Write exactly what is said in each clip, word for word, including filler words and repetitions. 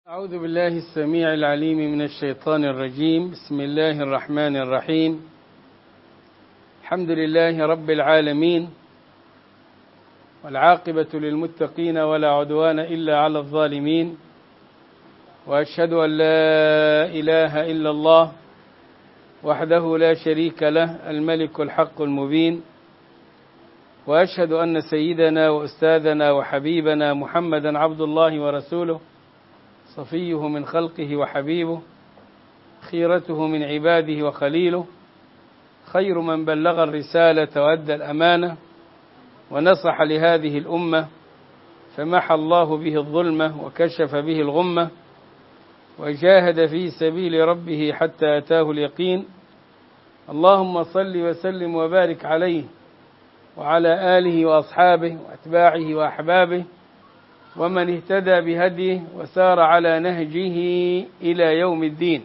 أعوذ بالله السميع العليم من الشيطان الرجيم. بسم الله الرحمن الرحيم. الحمد لله رب العالمين، والعاقبة للمتقين ولا عدوان إلا على الظالمين، وأشهد أن لا إله إلا الله وحده لا شريك له الملك الحق المبين، وأشهد أن سيدنا وأستاذنا وحبيبنا محمدا عبد الله ورسوله، صفيه من خلقه وحبيبه، خيرته من عباده وخليله، خير من بلغ الرسالة وأدى الأمانة ونصح لهذه الأمة، فمحى الله به الظلمة وكشف به الغمة، وجاهد في سبيل ربه حتى أتاه اليقين. اللهم صل وسلم وبارك عليه وعلى آله وأصحابه وأتباعه وأحبابه ومن اهتدى بهديه وسار على نهجه إلى يوم الدين.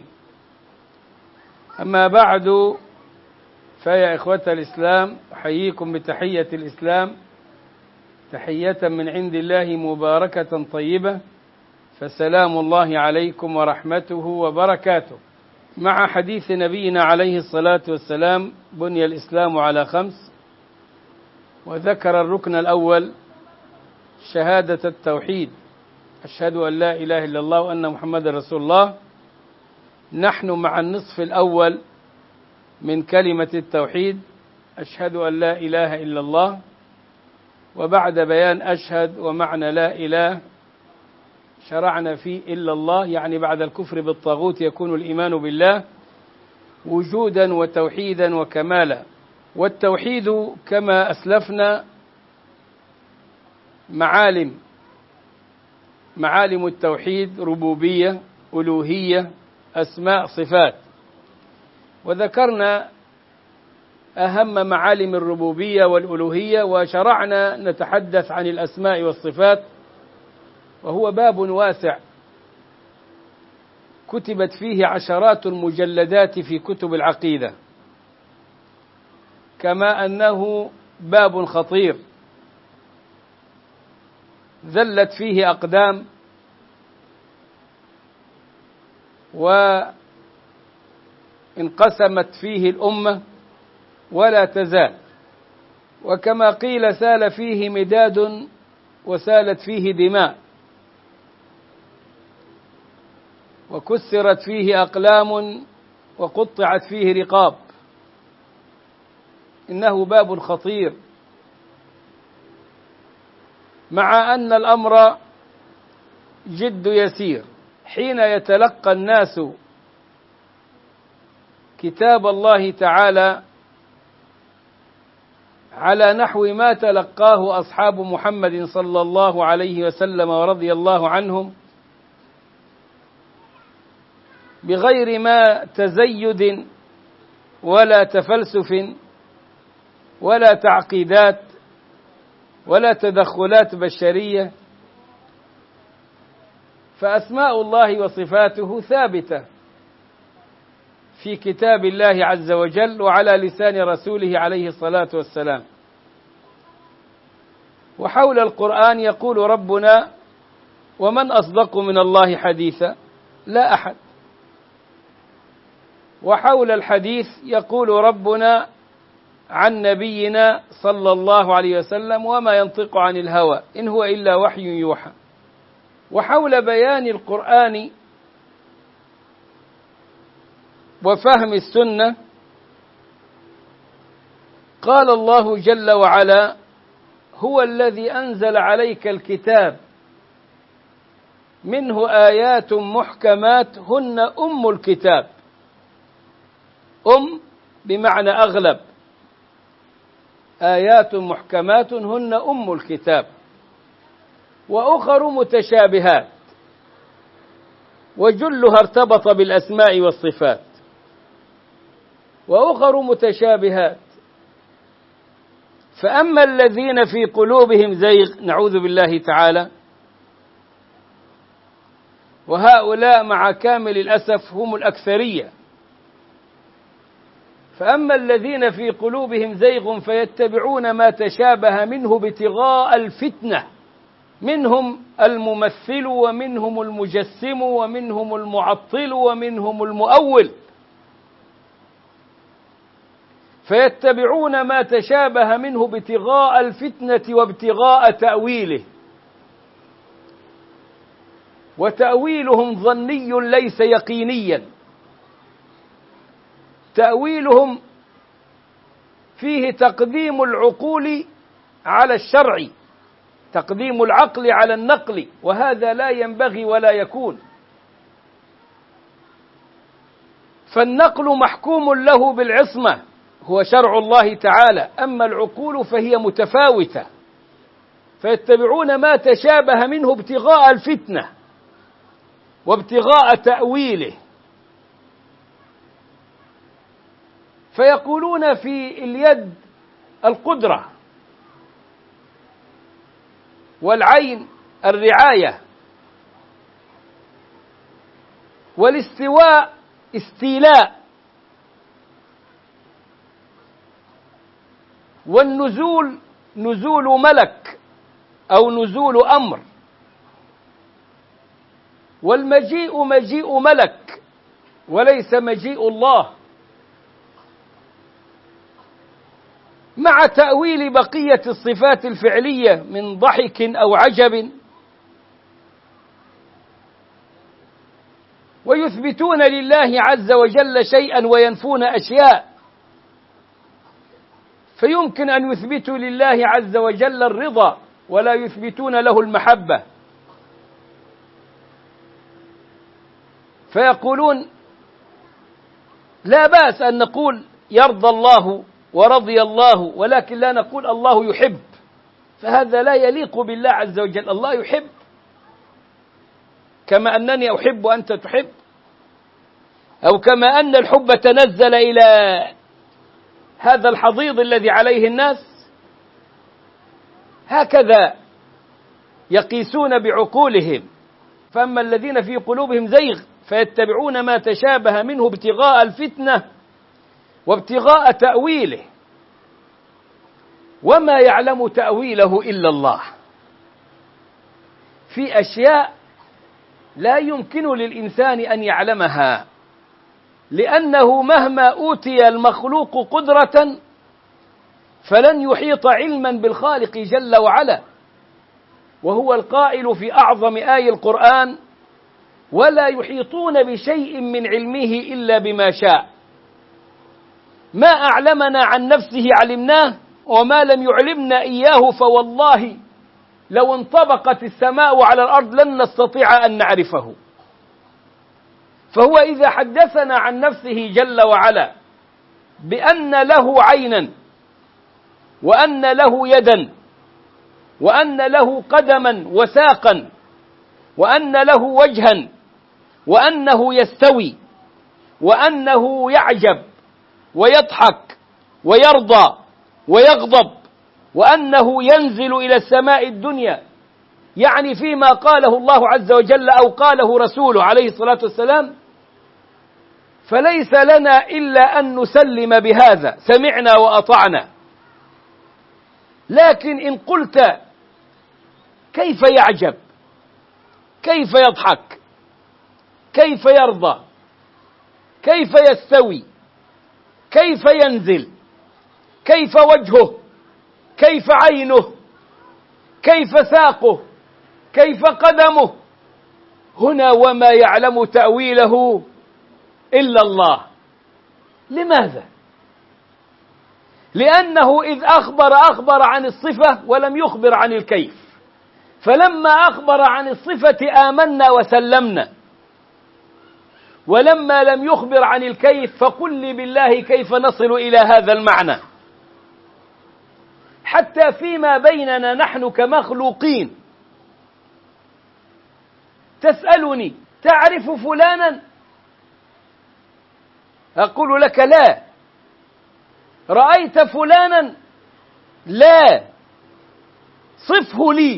أما بعد، فيا إخوة الإسلام، أحييكم بتحية الإسلام، تحية من عند الله مباركة طيبة، فسلام الله عليكم ورحمته وبركاته. مع حديث نبينا عليه الصلاة والسلام: بني الإسلام على خمس، وذكر الركن الأول شهادة التوحيد، أشهد أن لا إله إلا الله وأن محمد رسول الله. نحن مع النصف الأول من كلمة التوحيد، أشهد أن لا إله إلا الله. وبعد بيان أشهد ومعنى لا إله شرعنا في إلا الله، يعني بعد الكفر بالطاغوت يكون الإيمان بالله وجودا وتوحيدا وكمالا. والتوحيد كما أسلفنا معالم معالم التوحيد: ربوبية، ألوهية، أسماء، صفات. وذكرنا أهم معالم الربوبية والألوهية، وشرعنا نتحدث عن الأسماء والصفات، وهو باب واسع كتبت فيه عشرات المجلدات في كتب العقيدة، كما أنه باب خطير ذلت فيه أقدام وانقسمت فيه الأمة ولا تزال، وكما قيل سال فيه مداد وسالت فيه دماء، وكسرت فيه أقلام وقطعت فيه رقاب. إنه باب خطير، مع أن الأمر جد يسير حين يتلقى الناس كتاب الله تعالى على نحو ما تلقاه أصحاب محمد صلى الله عليه وسلم ورضي الله عنهم، بغير ما تزيد ولا تفلسف ولا تعقيدات ولا تدخلات بشرية. فأسماء الله وصفاته ثابتة في كتاب الله عز وجل وعلى لسان رسوله عليه الصلاة والسلام. وحول القرآن يقول ربنا: ومن أصدق من الله حديثا؟ لا أحد. وحول الحديث يقول ربنا عن نبينا صلى الله عليه وسلم: وما ينطق عن الهوى إن هو إلا وحي يوحى. وحول بيان القرآن وفهم السنة قال الله جل وعلا: هو الذي أنزل عليك الكتاب منه آيات محكمات هن أم الكتاب. أم بمعنى أغلب، آيات محكمات هن أم الكتاب، وأخر متشابهات، وجلها ارتبط بالأسماء والصفات، وأخر متشابهات. فأما الذين في قلوبهم زيغ، نعوذ بالله تعالى، وهؤلاء مع كامل الأسف هم الأكثرية، فأما الذين في قلوبهم زيغ فيتبعون ما تشابه منه ابتغاء الفتنة منهم الممثل ومنهم المجسم ومنهم المعطل ومنهم المؤول، فيتبعون ما تشابه منه ابتغاء الفتنة وابتغاء تأويله، وتأويلهم ظني ليس يقينيا، تأويلهم فيه تقديم العقول على الشرع، تقديم العقل على النقل، وهذا لا ينبغي ولا يكون. فالنقل محكوم له بالعصمة هو شرع الله تعالى، أما العقول فهي متفاوتة، فيتبعون ما تشابه منه ابتغاء الفتنة وابتغاء تأويله، فيقولون في اليد القدرة، والعين الرعاية، والاستواء استيلاء، والنزول نزول ملك أو نزول أمر، والمجيء مجيء ملك وليس مجيء الله، مع تأويل بقية الصفات الفعلية من ضحك أو عجب، ويثبتون لله عز وجل شيئا وينفون أشياء، فيمكن أن يثبتوا لله عز وجل الرضا ولا يثبتون له المحبة، فيقولون لا بأس أن نقول يرضى الله ورضي الله، ولكن لا نقول الله يحب، فهذا لا يليق بالله عز وجل. الله يحب كما أنني أحب أنت تحب، أو كما أن الحب تنزل إلى هذا الحضيض الذي عليه الناس، هكذا يقيسون بعقولهم. فأما الذين في قلوبهم زيغ فيتبعون ما تشابه منه ابتغاء الفتنة وابتغاء تأويله، وما يعلم تأويله إلا الله. في أشياء لا يمكن للإنسان أن يعلمها، لأنه مهما أوتي المخلوق قدرة فلن يحيط علما بالخالق جل وعلا، وهو القائل في أعظم آي القرآن: ولا يحيطون بشيء من علمه إلا بما شاء. ما أعلمنا عن نفسه علمناه، وما لم يعلمنا إياه فوالله لو انطبقت السماء على الأرض لن نستطيع أن نعرفه. فهو إذا حدثنا عن نفسه جل وعلا بأن له عينا، وأن له يدا، وأن له قدما وساقا، وأن له وجها، وأنه يستوي، وأنه يعجب ويضحك ويرضى ويغضب، وأنه ينزل إلى السماء الدنيا، يعني فيما قاله الله عز وجل أو قاله رسوله عليه الصلاة والسلام، فليس لنا إلا أن نسلم بهذا، سمعنا وأطعنا. لكن إن قلت كيف يعجب، كيف يضحك، كيف يرضى، كيف يستوي، كيف ينزل، كيف وجهه، كيف عينه، كيف ساقه، كيف قدمه، هنا وما يعلم تأويله إلا الله. لماذا؟ لأنه إذ أخبر أخبر عن الصفة ولم يخبر عن الكيف، فلما أخبر عن الصفة آمنا وسلمنا، ولما لم يخبر عن الكيف فقل لي بالله كيف نصل إلى هذا المعنى؟ حتى فيما بيننا نحن كمخلوقين تسألني تعرف فلانا؟ أقول لك لا. رأيت فلانا؟ لا. صفه لي.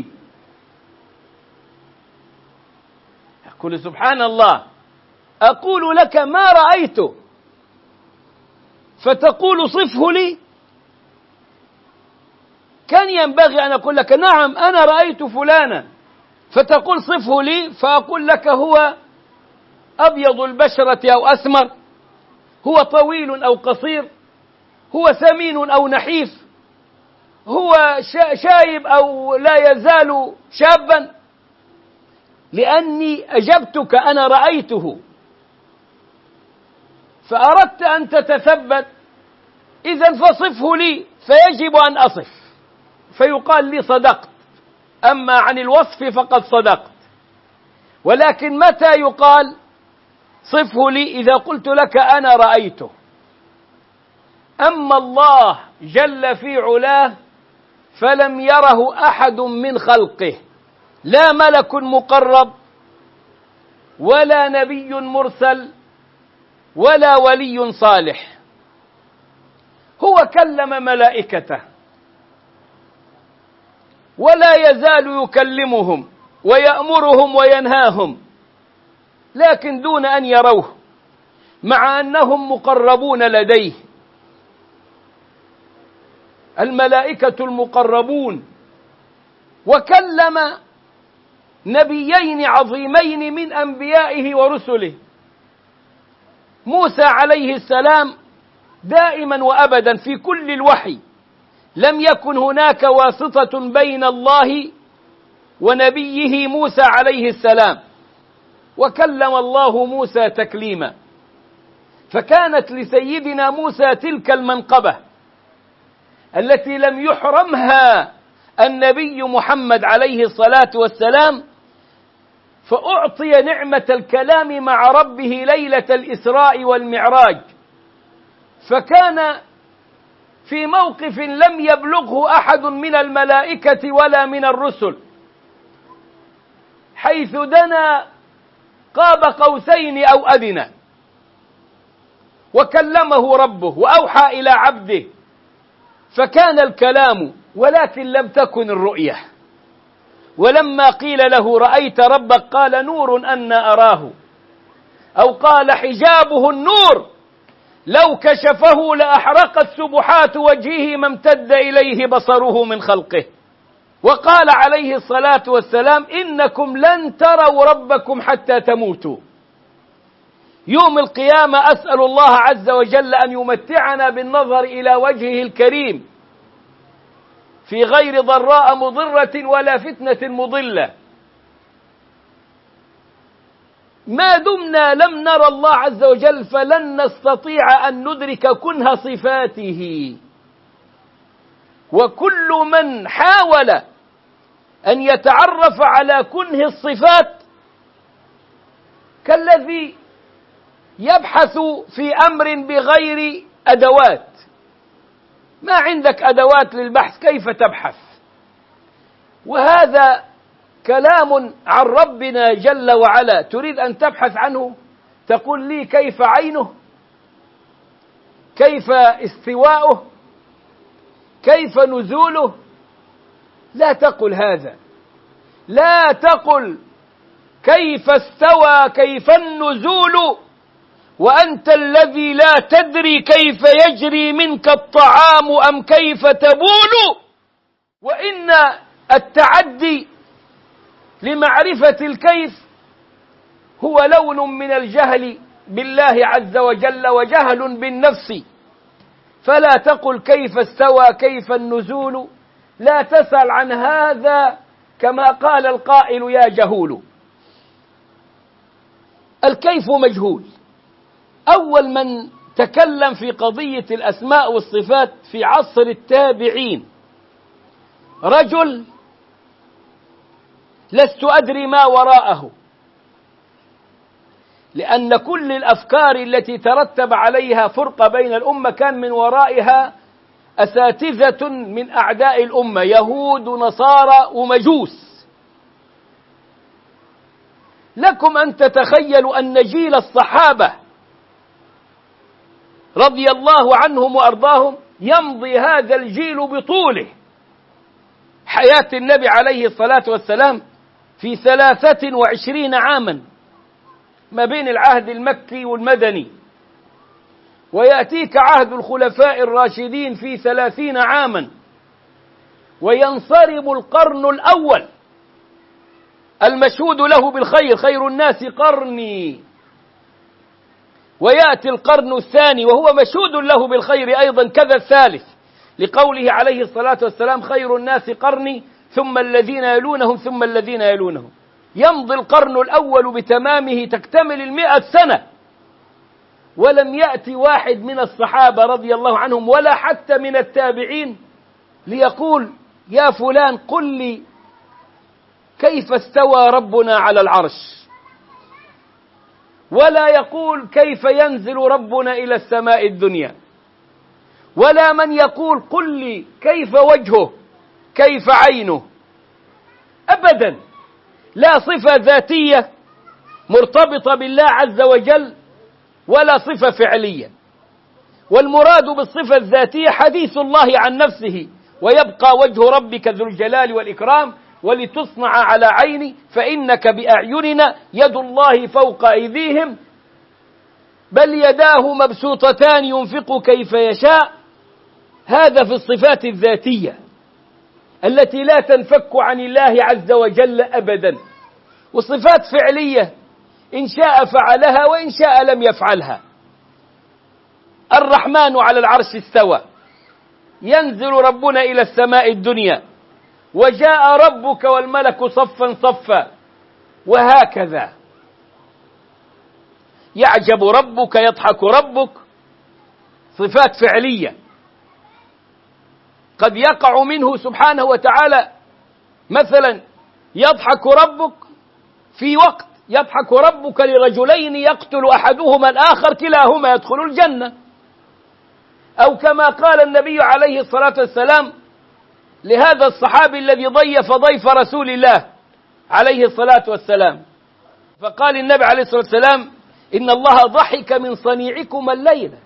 أقول سبحان الله، أقول لك ما رأيته فتقول صفه لي؟ كان ينبغي أن أقول لك نعم أنا رأيت فلانا، فتقول صفه لي، فأقول لك هو أبيض البشرة أو أسمر، هو طويل أو قصير، هو سمين أو نحيف، هو شايب أو لا يزال شابا، لأني أجبتك أنا رأيته. فأردت أن تتثبت، إذن فصفه لي، فيجب أن أصف، فيقال لي صدقت، أما عن الوصف فقد صدقت. ولكن متى يقال صفه لي؟ إذا قلت لك أنا رأيته. أما الله جل في علاه فلم يره أحد من خلقه، لا ملك مقرب ولا نبي مرسل ولا ولي صالح. هو كلم ملائكته ولا يزال يكلمهم ويأمرهم وينهاهم، لكن دون أن يروه، مع أنهم مقربون لديه. الملائكة المقربون. وكلم نبيين عظيمين من أنبيائه ورسله. موسى عليه السلام دائما وأبدا في كل الوحي لم يكن هناك واسطة بين الله ونبيه موسى عليه السلام، وكلم الله موسى تكليما. فكانت لسيدنا موسى تلك المنقبة التي لم يحرمها النبي محمد عليه الصلاة والسلام، فأعطي نعمة الكلام مع ربه ليلة الإسراء والمعراج، فكان في موقف لم يبلغه أحد من الملائكة ولا من الرسل، حيث دنا قاب قوسين أو أدنى، وكلمه ربه وأوحى إلى عبده، فكان الكلام ولكن لم تكن الرؤية. ولما قيل له رأيت ربك قال نور أنا أراه، أو قال حجابه النور لو كشفه لأحرقت سبحات وجهه ما امتد إليه بصره من خلقه. وقال عليه الصلاة والسلام إنكم لن تروا ربكم حتى تموتوا. يوم القيامة أسأل الله عز وجل أن يمتعنا بالنظر إلى وجهه الكريم في غير ضراء مضرة ولا فتنة مضلة. ما دمنا لم نرى الله عز وجل فلن نستطيع أن ندرك كنه صفاته. وكل من حاول أن يتعرف على كنه الصفات كالذي يبحث في أمر بغير أدوات. ما عندك أدوات للبحث، كيف تبحث؟ وهذا كلام عن ربنا جل وعلا. تريد أن تبحث عنه تقول لي كيف عينه، كيف استواؤه، كيف نزوله. لا تقل هذا، لا تقل كيف استوى، كيف النزول، وأنت الذي لا تدري كيف يجري منك الطعام أم كيف تبول. وإن التعدي لمعرفة الكيف هو لون من الجهل بالله عز وجل وجهل بالنفس. فلا تقل كيف استوى، كيف النزول، لا تسأل عن هذا، كما قال القائل يا جهول. الكيف مجهول. أول من تكلم في قضية الأسماء والصفات في عصر التابعين رجل لست أدري ما وراءه، لأن كل الأفكار التي ترتب عليها فرقة بين الأمة كان من ورائها أساتذة من أعداء الأمة، يهود ونصارى ومجوس. لكم أن تتخيلوا أن جيل الصحابة رضي الله عنهم وأرضاهم يمضي هذا الجيل بطوله حياة النبي عليه الصلاة والسلام في ثلاثة وعشرين عاما ما بين العهد المكي والمدني، ويأتيك عهد الخلفاء الراشدين في ثلاثين عاما، وينصرم القرن الأول المشهود له بالخير، خير الناس قرني، ويأتي القرن الثاني وهو مشهود له بالخير أيضا كذا الثالث، لقوله عليه الصلاة والسلام خير الناس قرني ثم الذين يلونهم ثم الذين يلونهم. يمضي القرن الأول بتمامه، تكتمل المئة سنة، ولم يأتي واحد من الصحابة رضي الله عنهم ولا حتى من التابعين ليقول يا فلان قل لي كيف استوى ربنا على العرش، ولا يقول كيف ينزل ربنا إلى السماء الدنيا، ولا من يقول قل لي كيف وجهه كيف عينه، أبدا. لا صفة ذاتية مرتبطة بالله عز وجل ولا صفة فعلية. والمراد بالصفة الذاتية حديث الله عن نفسه ويبقى وجه ربك ذو الجلال والإكرام ولتصنع على عيني فإنك بأعيننا يد الله فوق أيديهم بل يداه مبسوطتان ينفق كيف يشاء. هذا في الصفات الذاتية التي لا تنفك عن الله عز وجل أبدا. وصفات فعلية إن شاء فعلها وإن شاء لم يفعلها. الرحمن على العرش استوى، ينزل ربنا إلى السماء الدنيا، وجاء ربك والملك صفا صفا، وهكذا. يعجب ربك يضحك ربك، صفات فعلية قد يقع منه سبحانه وتعالى. مثلا يضحك ربك في وقت يضحك ربك لرجلين يقتل أحدهما الآخر كلاهما يدخل الجنة، أو كما قال النبي عليه الصلاة والسلام لهذا الصحابي الذي ضيف ضيف رسول الله عليه الصلاة والسلام، فقال النبي عليه الصلاة والسلام إن الله ضحك من صنيعكم الليلة.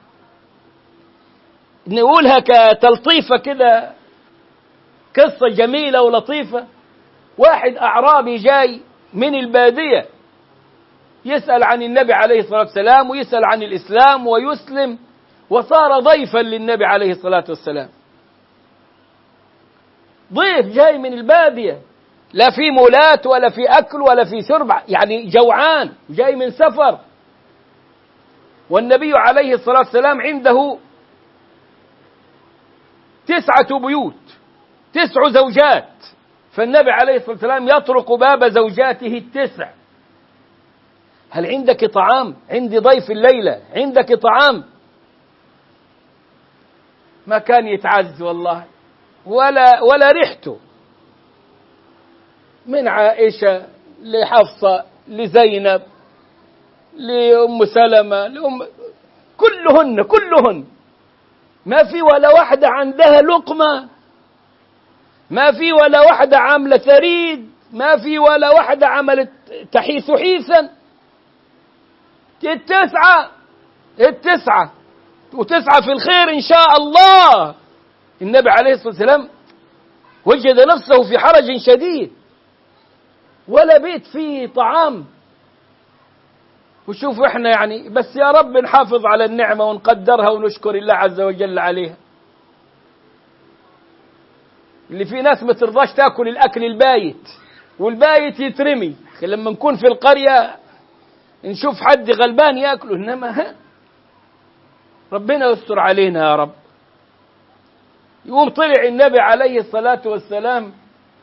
نقولها كتلطيفة كده، قصة جميلة ولطيفة. واحد أعرابي جاي من البادية يسأل عن النبي عليه الصلاة والسلام ويسأل عن الإسلام ويسلم، وصار ضيفا للنبي عليه الصلاة والسلام. ضيف جاي من البادية، لا في مولات ولا في أكل ولا في شرب، يعني جوعان جاي من سفر. والنبي عليه الصلاة والسلام عنده تسعة بيوت، تسع زوجات، فالنبي عليه الصلاة والسلام يطرق باب زوجاته التسع. هل عندك طعام؟ عندي ضيف الليلة، عندك طعام؟ ما كان يتعز والله ولا ولا ريحته. من عائشة لحفصة لزينب لأم سلمة لأم كلهن كلهن ما في ولا واحدة عندها لقمة، ما في ولا واحدة عاملة ثريد، ما في ولا واحدة عملت تحيث حيثا. التسعة التسعة وتسعة في الخير إن شاء الله. النبي عليه الصلاة والسلام وجد نفسه في حرج شديد، ولا بيت فيه طعام. وشوفوا احنا يعني بس يا رب نحافظ على النعمة ونقدرها ونشكر الله عز وجل عليها. اللي في ناس ما ترضاش تاكل الأكل البايت، والبايت يترمي. لما نكون في القرية نشوف حد غلبان ياكله، إنما ربنا يستر علينا يا رب. يقوم طلع النبي عليه الصلاة والسلام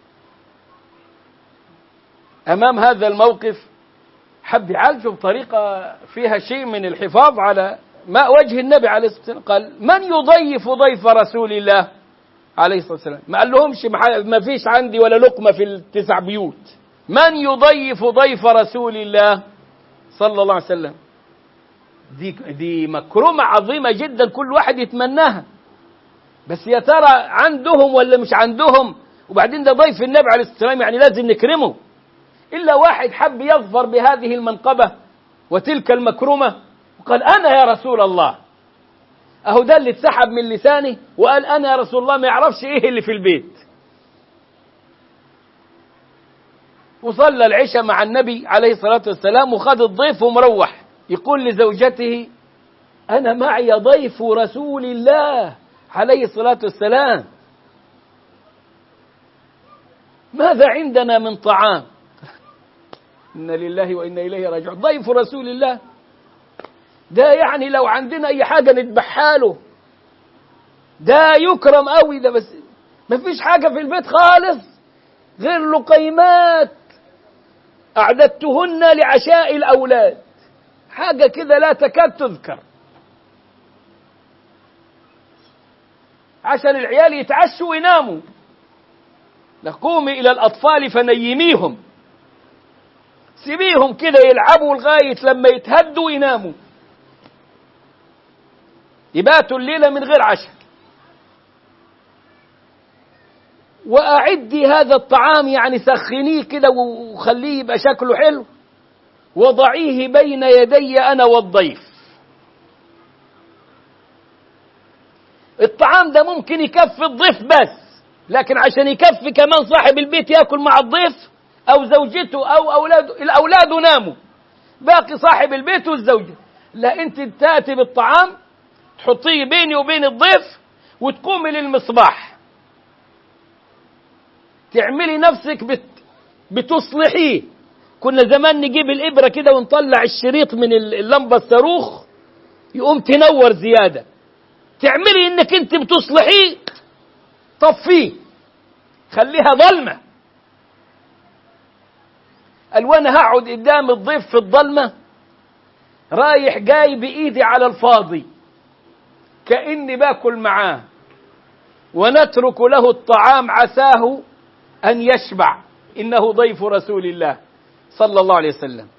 أمام هذا الموقف، حب يعالجه بطريقة فيها شيء من الحفاظ على ما وجه النبي عليه الصلاة والسلام. قال من يضيف ضيف رسول الله عليه الصلاة والسلام؟ ما قال لهمش ما فيش عندي ولا لقمة في التسع بيوت. من يضيف ضيف رسول الله صلى الله عليه وسلم؟ دي, دي مكرمة عظيمة جدا كل واحد يتمناها، بس يا ترى عندهم ولا مش عندهم؟ وبعدين ده ضيف النبي عليه الصلاة والسلام، يعني لازم نكرمه. إلا واحد حب يظفر بهذه المنقبة وتلك المكرمة وقال أنا يا رسول الله. أهو ده اللي اتسحب من لسانه وقال أنا يا رسول الله، ما يعرفش إيه اللي في البيت. وصلى العشاء مع النبي عليه الصلاة والسلام وخد الضيف ومروح. يقول لزوجته أنا معي ضيف رسول الله عليه الصلاة والسلام. ماذا عندنا من طعام؟ إنا لله وإنا إليه راجعون. ضيف رسول الله ده يعني لو عندنا أي حاجة نذبحها له، ده يكرم قوي ده، بس ما فيش حاجة في البيت خالص غير لقيمات أعددتهن لعشاء الأولاد، حاجة كده لا تكاد تذكر، عشان العيال يتعشوا ويناموا. قومي إلى الأطفال فنيميهم، سيبيهم كده يلعبوا لغاية لما يتهدوا ويناموا، يباتوا الليلة من غير عشاء. وأعدي هذا الطعام، يعني سخنيه كده وخليه يبقى شكله حلو، وضعيه بين يدي أنا والضيف. الطعام ده ممكن يكفي الضيف بس، لكن عشان يكفي كمان صاحب البيت يأكل مع الضيف أو زوجته أو أولاده. الأولاد ناموا، باقي صاحب البيت والزوجة. لا، أنت تأتي بالطعام تحطيه بيني وبين الضيف وتقومي للمصباح تعملي نفسك بت... بتصلحيه. كنا زمان نجيب الإبرة كده ونطلع الشريط من اللمبة الصاروخ يقوم تنور زيادة، تعملي إنك أنت بتصلحيه، طفيه خليها ظلمة. قال وانا هقعد قدام الضيف في الظلمة رايح جاي بإيدي على الفاضي كأني باكل معاه، ونترك له الطعام عساه أن يشبع، إنه ضيف رسول الله صلى الله عليه وسلم.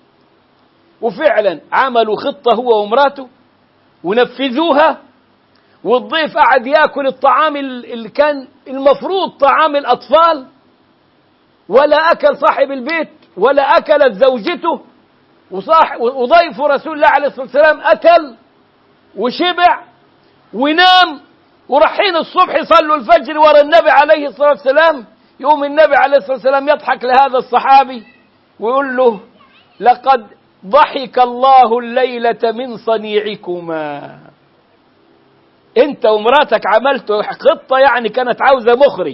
وفعلا عملوا خطة هو ومراته ونفذوها، والضيف قعد يأكل الطعام اللي كان المفروض طعام الأطفال، ولا أكل صاحب البيت ولا أكلت زوجته، وضيف رسول الله عليه الصلاة والسلام أكل وشبع ونام. ورحين الصبح يصلوا الفجر ورا النبي عليه الصلاة والسلام، يوم النبي عليه الصلاة والسلام يضحك لهذا الصحابي ويقول له لقد ضحك الله الليلة من صنيعكما. انت ومراتك عملتوا خطة يعني كانت عاوزة مخرج،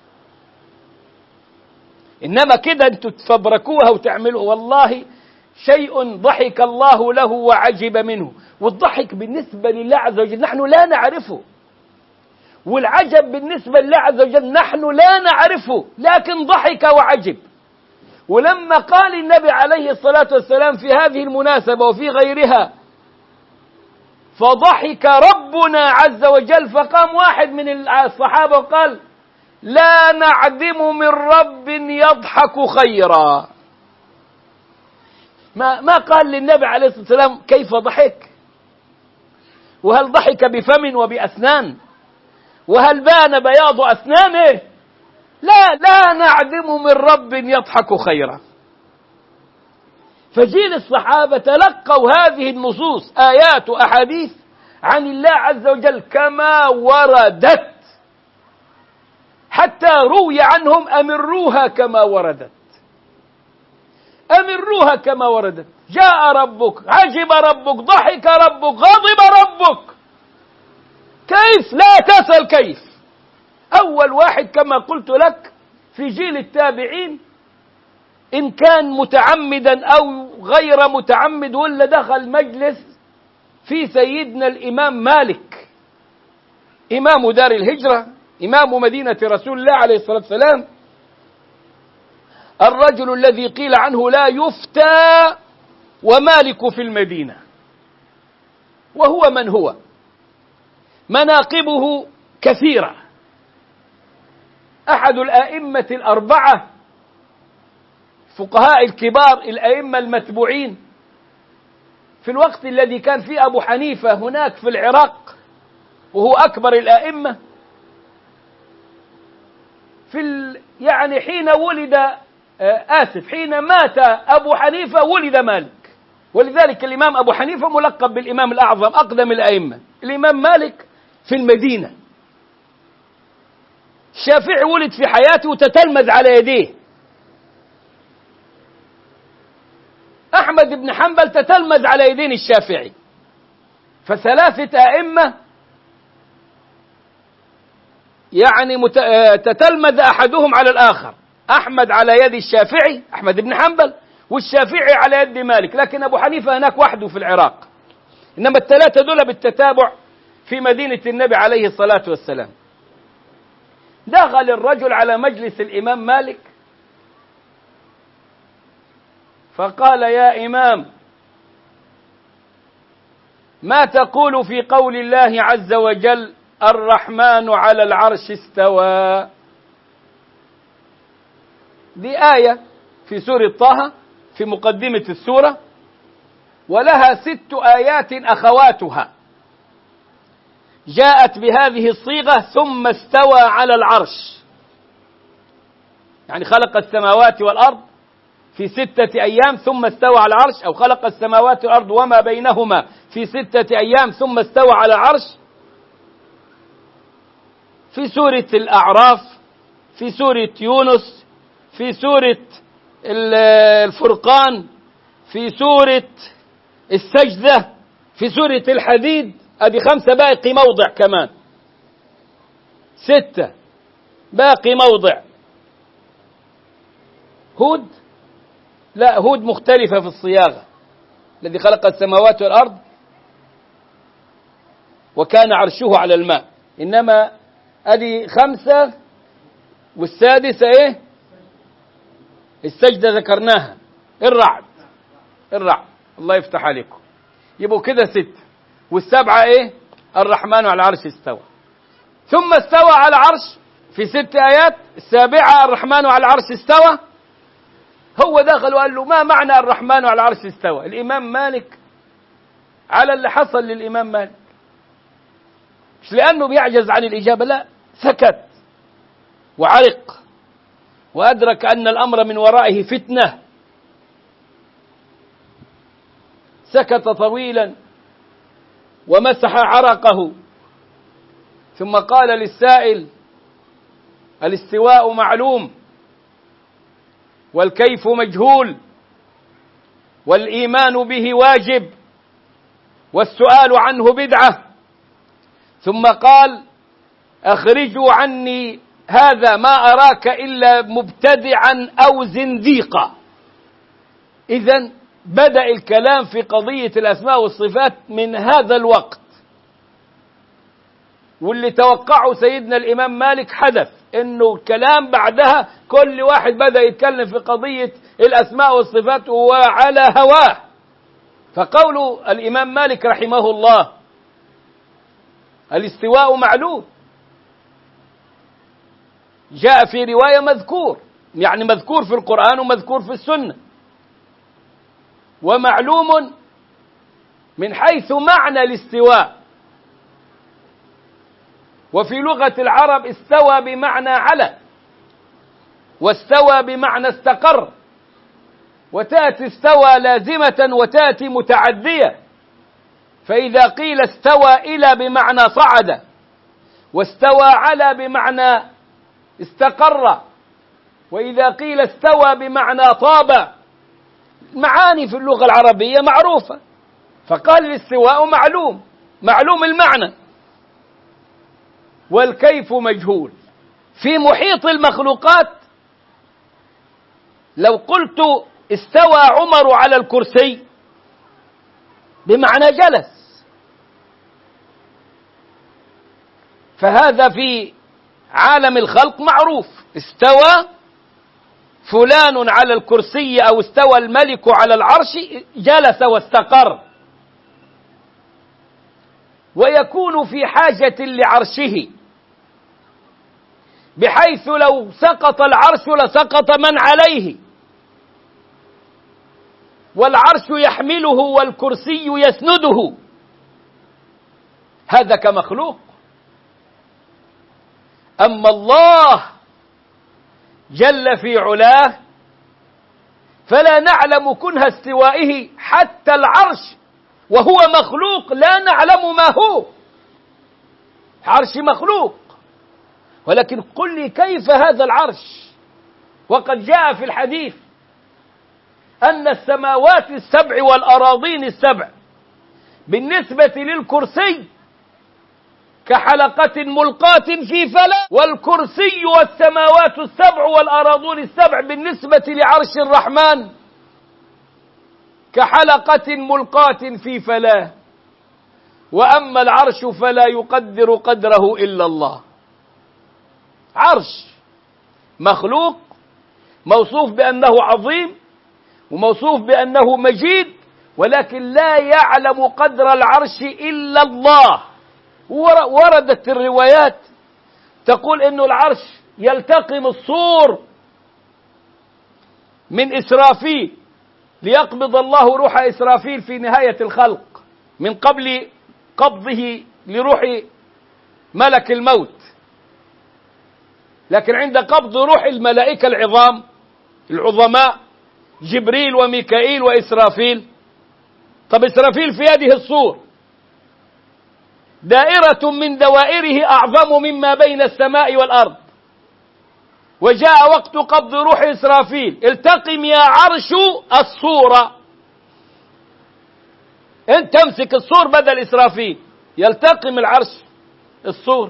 إنما كده أنتوا تفبركوها وتعملوا. والله شيء ضحك الله له وعجب منه. والضحك بالنسبة لله عز وجل نحن لا نعرفه، والعجب بالنسبة لله عز وجل نحن لا نعرفه، لكن ضحك وعجب. ولما قال النبي عليه الصلاة والسلام في هذه المناسبة وفي غيرها فضحك ربنا عز وجل، فقام واحد من الصحابة وقال لا نعدم من رب يضحك خيرا. ما ما قال للنبي عليه الصلاة والسلام كيف ضحك، وهل ضحك بفم وبأسنان، وهل بان بياض أسنانه؟ لا لا نعدم من رب يضحك خيرا. فجيل الصحابة تلقوا هذه النصوص آيات وأحاديث عن الله عز وجل كما وردت، حتى روي عنهم أمروها كما وردت، أمروها كما وردت. جاء ربك، عجب ربك، ضحك ربك، غضب ربك. كيف؟ لا تسأل كيف. أول واحد كما قلت لك في جيل التابعين إن كان متعمدا أو غير متعمد ولا دخل مجلس في سيدنا الإمام مالك إمام دار الهجرة إمام مدينة رسول الله عليه الصلاة والسلام، الرجل الذي قيل عنه لا يفتى ومالك في المدينة. وهو من هو؟ مناقبه كثيرة، أحد الآئمة الأربعة فقهاء الكبار الأئمة المتبوعين في الوقت الذي كان فيه أبو حنيفة هناك في العراق وهو أكبر الآئمة. في ال... يعني حين ولد آسف حين مات أبو حنيفة ولد مالك، ولذلك الإمام أبو حنيفة ملقب بالإمام الأعظم أقدم الأئمة. الإمام مالك في المدينة. الشافعي ولد في حياته وتتلمذ على يديه. أحمد بن حنبل تتلمذ على يدين الشافعي. فثلاثة أئمة يعني مت... تتلمذ أحدهم على الآخر. أحمد على يد الشافعي أحمد بن حنبل، والشافعي على يد مالك، لكن أبو حنيفة هناك وحده في العراق. إنما الثلاثة دول بالتتابع في مدينة النبي عليه الصلاة والسلام. دخل الرجل على مجلس الإمام مالك فقال: يا إمام، ما تقول في قول الله عز وجل الرحمن على العرش استوى؟ دي آية في سورة طه في مقدمة السورة، ولها ست آيات أخواتها جاءت بهذه الصيغة: ثم استوى على العرش، يعني خلق السماوات والأرض في ستة أيام ثم استوى على العرش، أو خلق السماوات والأرض وما بينهما في ستة أيام ثم استوى على العرش. في سورة الأعراف، في سورة يونس، في سورة الفرقان، في سورة السجدة، في سورة الحديد. أدي خمسة، باقي موضع كمان ستة، باقي موضع. هود، لا، هود مختلفة في الصياغة، الذي خلق السماوات والأرض وكان عرشه على الماء. إنما أدي خمسة، والسادسة إيه؟ السجدة ذكرناها. الرعد، الرعد، الله يفتح عليكم، يبقوا كده ستة. والسبعة إيه؟ الرحمن على العرش استوى. ثم استوى على العرش في ست آيات. السابعة الرحمن على العرش استوى. هو دخل وقال له: ما معنى الرحمن على العرش استوى؟ الإمام مالك على اللي حصل للإمام مالك، مش لأنه بيعجز عن الإجابة، لا، سكت وعرق وأدرك أن الأمر من ورائه فتنة. سكت طويلا ومسح عرقه، ثم قال للسائل: الاستواء معلوم، والكيف مجهول، والإيمان به واجب، والسؤال عنه بدعة. ثم قال: أخرجوا عني هذا، ما أراك إلا مبتدعا أو زنديقا. إذن بدأ الكلام في قضية الأسماء والصفات من هذا الوقت، واللي توقعه سيدنا الإمام مالك حدث، إنه الكلام بعدها كل واحد بدأ يتكلم في قضية الأسماء والصفات وعلى هواه. فقول الإمام مالك رحمه الله: الاستواء معلوم، جاء في رواية مذكور، يعني مذكور في القرآن ومذكور في السنة، ومعلوم من حيث معنى الاستواء. وفي لغة العرب استوى بمعنى على، واستوى بمعنى استقر، وتأتي استوى لازمة وتأتي متعدية. فإذا قيل استوى إلى بمعنى صعد، واستوى على بمعنى استقر، وإذا قيل استوى بمعنى طاب. معاني في اللغة العربية معروفة، فقال الاستواء معلوم، معلوم المعنى، والكيف مجهول. في محيط المخلوقات لو قلت استوى عمر على الكرسي بمعنى جلس، فهذا في عالم الخلق معروف. استوى فلان على الكرسي أو استوى الملك على العرش، جلس واستقر. ويكون في حاجة لعرشه، بحيث لو سقط العرش لسقط من عليه، والعرش يحمله والكرسي يسنده. هذا كمخلوق. أما الله جل في علاه فلا نعلم كنه استوائه، حتى العرش وهو مخلوق لا نعلم ما هو. عرش مخلوق، ولكن قل لي كيف هذا العرش؟ وقد جاء في الحديث أن السماوات السبع والأراضين السبع بالنسبة للكرسي كحلقة ملقاة في فلا، والكرسي والسماوات السبع والأراضون السبع بالنسبة لعرش الرحمن كحلقة ملقاة في فلاة، وأما العرش فلا يقدر قدره إلا الله. عرش مخلوق موصوف بأنه عظيم وموصوف بأنه مجيد، ولكن لا يعلم قدر العرش إلا الله. وردت الروايات تقول إنه العرش يلتقم الصور من إسرافيل ليقبض الله روح إسرافيل في نهاية الخلق من قبل قبضه لروح ملك الموت، لكن عند قبض روح الملائكة العظام العظماء جبريل وميكائيل وإسرافيل، طب إسرافيل في يده الصور، دائرة من دوائره أعظم مما بين السماء والأرض، وجاء وقت قبض روح إسرافيل، التقم يا عرش الصورة، انت تمسك الصور بدل إسرافيل، يلتقم العرش الصور.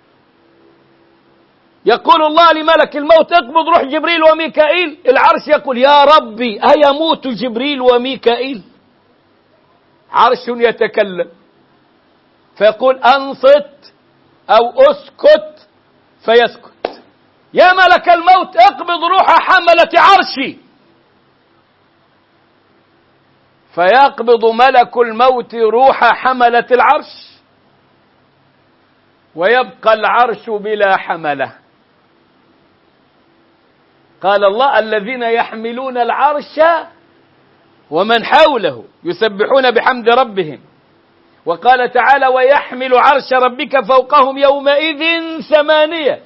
يقول الله لملك الموت اقبض روح جبريل وميكائيل، العرش يقول يا ربي أيموت جبريل وميكائيل؟ عرش يتكلم فيقول أنصت أو أسكت فيسكت، يا ملك الموت اقبض روح حملة عرشي، فيقبض ملك الموت روح حملة العرش، ويبقى العرش بلا حملة. قال الله الذين يحملون العرش ومن حوله يسبحون بحمد ربهم، وقال تعالى ويحمل عرش ربك فوقهم يومئذ ثمانية،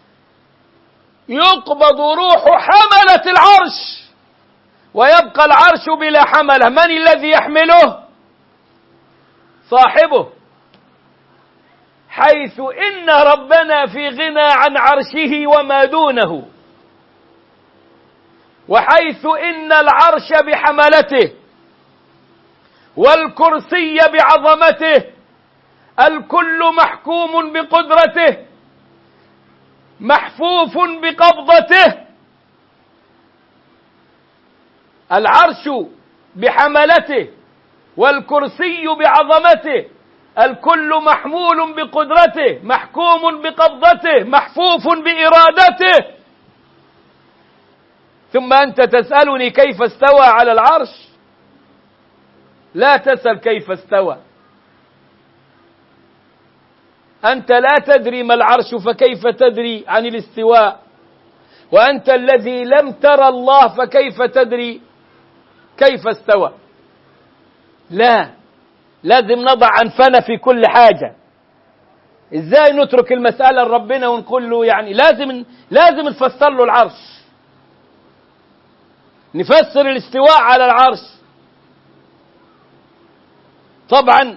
يقبض روح حملة العرش ويبقى العرش بلا حملة. من الذي يحمله؟ صاحبه، حيث إن ربنا في غنى عن عرشه وما دونه، وحيث إن العرش بحملته والكرسي بعظمته، الكل محكوم بقدرته محفوف بقبضته. العرش بحملته والكرسي بعظمته، الكل محمول بقدرته محكوم بقبضته محفوف بإرادته. ثم أنت تسألني كيف استوى على العرش؟ لا تسأل كيف استوى، أنت لا تدري ما العرش فكيف تدري عن الاستواء، وأنت الذي لم ترى الله فكيف تدري كيف استوى؟ لا، لازم نضع أنفنا في كل حاجة. إزاي نترك المسألة لربنا ونقول له يعني لازم لازم نفسر له العرش، نفسر الاستواء على العرش. طبعا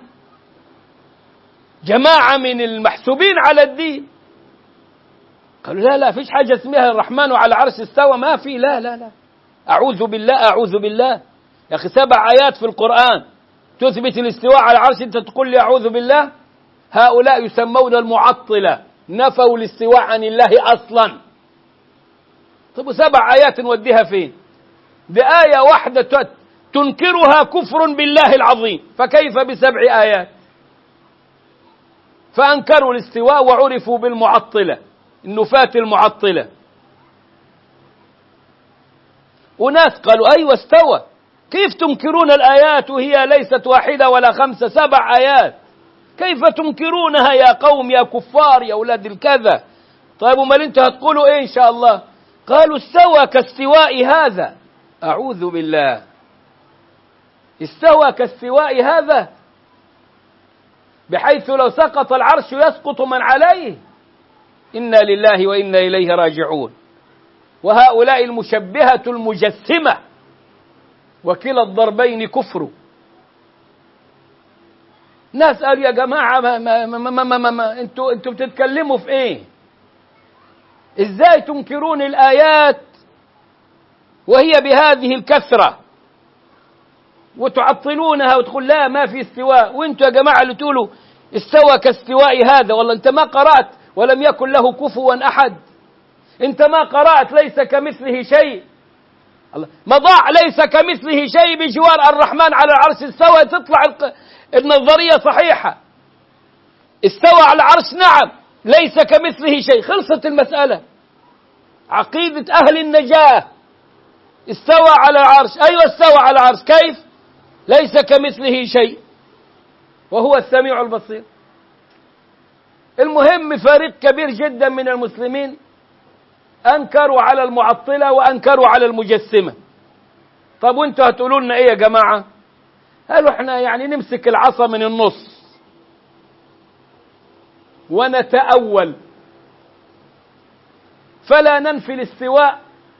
جماعة من المحسوبين على الدين قالوا لا لا فيش حاجة اسمها الرحمن على العرش استوى، ما في، لا لا لا أعوذ بالله أعوذ بالله. يا أخي سبع آيات في القرآن تثبت الاستواء على العرش، أنت تقول لي أعوذ بالله؟ هؤلاء يسمون المعطلة، نفوا الاستواء عن الله أصلا. طب سبع آيات نوديها فين؟ بآية واحدة تنكرها كفر بالله العظيم، فكيف بسبع آيات؟ فأنكروا الاستواء وعرفوا بالمعطلة، النفاة المعطلة. وناس قالوا أيوة استوى، كيف تنكرون الآيات وهي ليست واحدة ولا خمسة، سبع آيات، كيف تنكرونها يا قوم يا كفار يا أولاد الكذا؟ طيب وما انت هتقولوا إيه إن شاء الله؟ قالوا استوى كاستواء هذا، أعوذ بالله، استوى كاستواء هذا بحيث لو سقط العرش يسقط من عليه، إنا لله وإنا إليه راجعون. وهؤلاء المشبهة المجسمة، وكلا الضربين كفر. ناس قال يا جماعة ما ما ما ما ما ما ما انتوا انتوا بتتكلموا في ايه؟ ازاي تنكرون الآيات وهي بهذه الكثرة وتعطلونها وتقول لا ما في استواء، وانتوا يا جماعة اللي تقولوا استوى كاستواء هذا. والله أنت ما قرأت ولم يكن له كفوا أحد. أنت ما قرأت ليس كمثله شيء. الله ما ضاع ليس كمثله شيء بجوار الرحمن على العرش استوى، تطلع النظرية صحيحة. استوى على العرش نعم، ليس كمثله شيء، خلصت المسألة. عقيدة أهل النجاة استوى على العرش، أيوة استوى على العرش، كيف؟ ليس كمثله شيء وهو السميع البصير. المهم فريق كبير جدا من المسلمين أنكروا على المعطلة وأنكروا على المجسمة. طب وانتوا هتقولوا لنا ايه يا جماعة؟ قالوا احنا يعني نمسك العصا من النص ونتأول، فلا ننفي الاستواء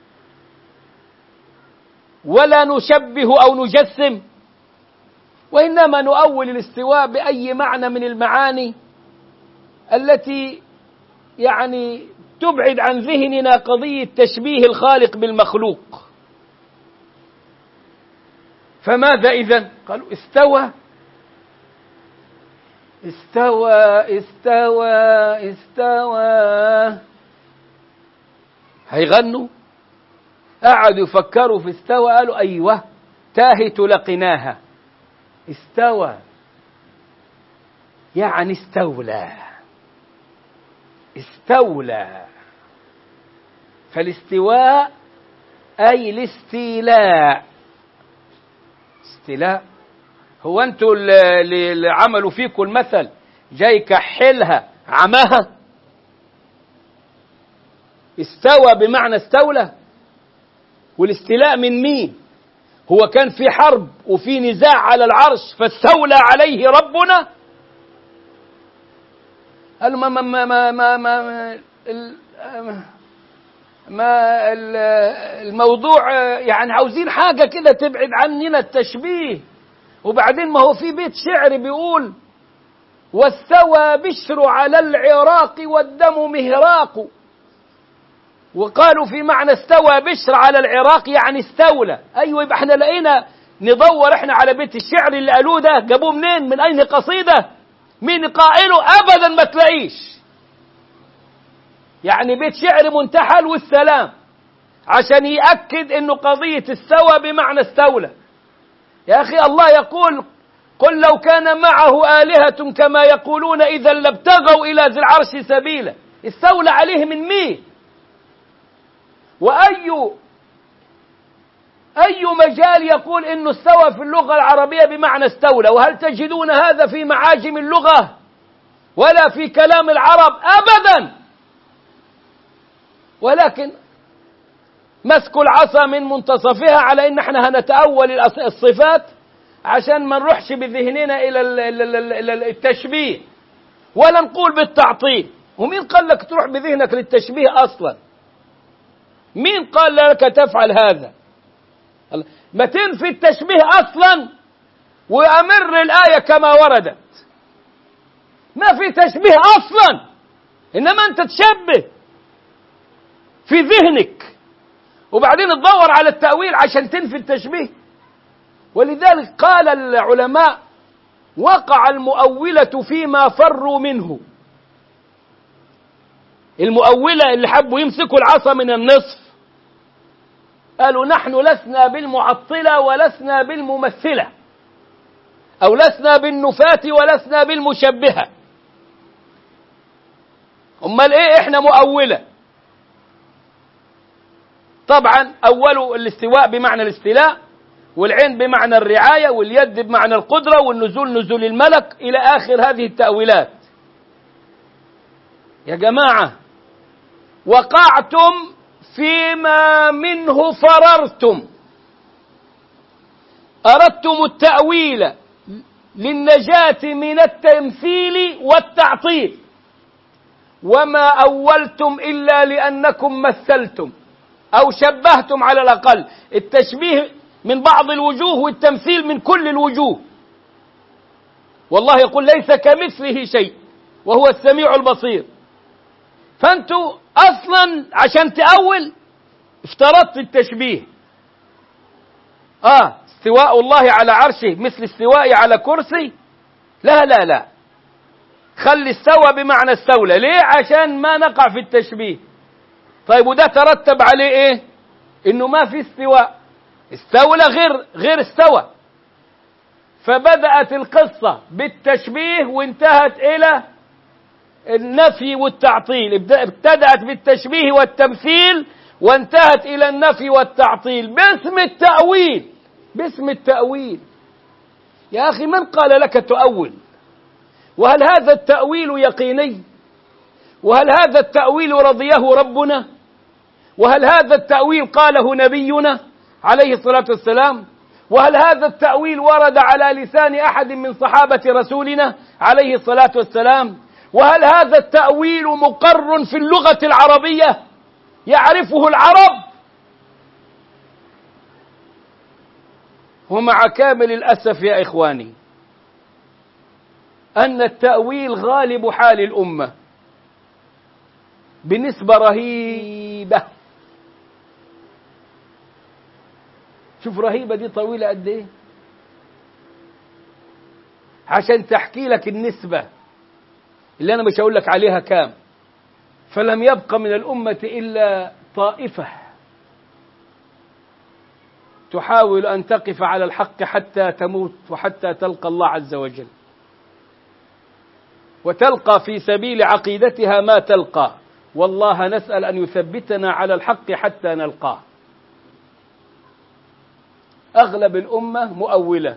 ولا نشبه أو نجسم، وإنما نؤول الاستواء بأي معنى من المعاني التي يعني تبعد عن ذهننا قضية تشبيه الخالق بالمخلوق. فماذا إذن؟ قالوا استوى استوى استوى استوى. هيغنوا؟ قعدوا يفكروا في استوى، قالوا أيوة تاهت لقناها. استوى يعني استولى، استولى. فالاستواء أي الاستيلاء. استيلاء. هو أنتوا اللي عملوا فيكم المثل جاي كحلها عماها؟ استوى بمعنى استولى. والاستيلاء من مين؟ هو كان في حرب وفي نزاع على العرش فاستولى عليه ربنا؟ قالوا ما ما ما ما ما, ما, ما الموضوع يعني عاوزين حاجة كده تبعد عننا التشبيه. وبعدين ما هو في بيت شعر بيقول واستوى بشر على العراق والدم مهراق. وقالوا في معنى استوى بشر على العراق يعني استولى. أيوة يبقى احنا لقينا ندور احنا على بيت الشعر اللي قالوه ده جابوه منين؟ من أين قصيدة؟ مين قائله؟ أبدا ما تلاقيش. يعني بيت شعر منتحل والسلام عشان يأكد انه قضية استوى بمعنى استولى. يا أخي الله يقول قل لو كان معه آلهة كما يقولون إذا لابتغوا إلى ذي العرش سبيلا. استولى عليه من مين؟ وأي أي مجال يقول إنه استوى في اللغة العربية بمعنى استولى؟ وهل تجدون هذا في معاجم اللغة ولا في كلام العرب؟ أبدا. ولكن مسك العصا من منتصفها على إن احنا هنتأول الصفات عشان ما نروحش بذهننا إلى التشبيه ولا نقول بالتعطيل. ومين قال لك تروح بذهنك للتشبيه أصلا؟ مين قال لك تفعل هذا؟ ما تنفي التشبيه أصلا وأمر الآية كما وردت. ما في تشبيه أصلا، إنما أنت تشبه في ذهنك وبعدين تدور على التأويل عشان تنفي التشبيه. ولذلك قال العلماء وقع المؤولة فيما فروا منه. المؤولة اللي حبوا يمسكوا العصا من النصف قالوا نحن لسنا بالمعطلة ولسنا بالممثلة، أو لسنا بالنفاة ولسنا بالمشبهة. أمال إيه؟ إحنا مؤولة. طبعا أولوا الاستواء بمعنى الاستيلاء، والعين بمعنى الرعاية، واليد بمعنى القدرة، والنزول نزول الملك، إلى آخر هذه التأويلات. يا جماعة وقعتم فيما منه فررتم. أردتم التأويل للنجاة من التمثيل والتعطيل، وما أولتم إلا لأنكم مثلتم أو شبهتم. على الأقل التشبيه من بعض الوجوه والتمثيل من كل الوجوه. والله يقول ليس كمثله شيء وهو السميع البصير. فأنتوا أصلا عشان تأول افترضت التشبيه. آه استواء الله على عرشه مثل استوائي على كرسي؟ لا لا لا، خلي استوى بمعنى استولى. ليه؟ عشان ما نقع في التشبيه. طيب وده ترتب عليه ايه؟ انه ما في استواء. استولى غير غير استوى. فبدأت القصة بالتشبيه وانتهت إلى النفي والتعطيل. ابتدأت بالتشبيه والتمثيل وانتهت إلى النفي والتعطيل باسم التأويل. باسم التأويل. يا أخي من قال لك تؤول؟ وهل هذا التأويل يقيني؟ وهل هذا التأويل رضيه ربنا؟ وهل هذا التأويل قاله نبينا عليه الصلاة والسلام؟ وهل هذا التأويل ورد على لسان أحد من صحابة رسولنا عليه الصلاة والسلام؟ وهل هذا التأويل مقر في اللغة العربية يعرفه العرب؟ ومع كامل الأسف يا إخواني أن التأويل غالب حال الأمة بنسبة رهيبة. شوف رهيبة دي طويلة قد ايه عشان تحكي لك النسبة اللي أنا مش هقول لك عليها كام. فلم يبق من الأمة إلا طائفة تحاول أن تقف على الحق حتى تموت وحتى تلقى الله عز وجل، وتلقى في سبيل عقيدتها ما تلقى. والله نسأل أن يثبتنا على الحق حتى نلقاه. أغلب الأمة مؤولة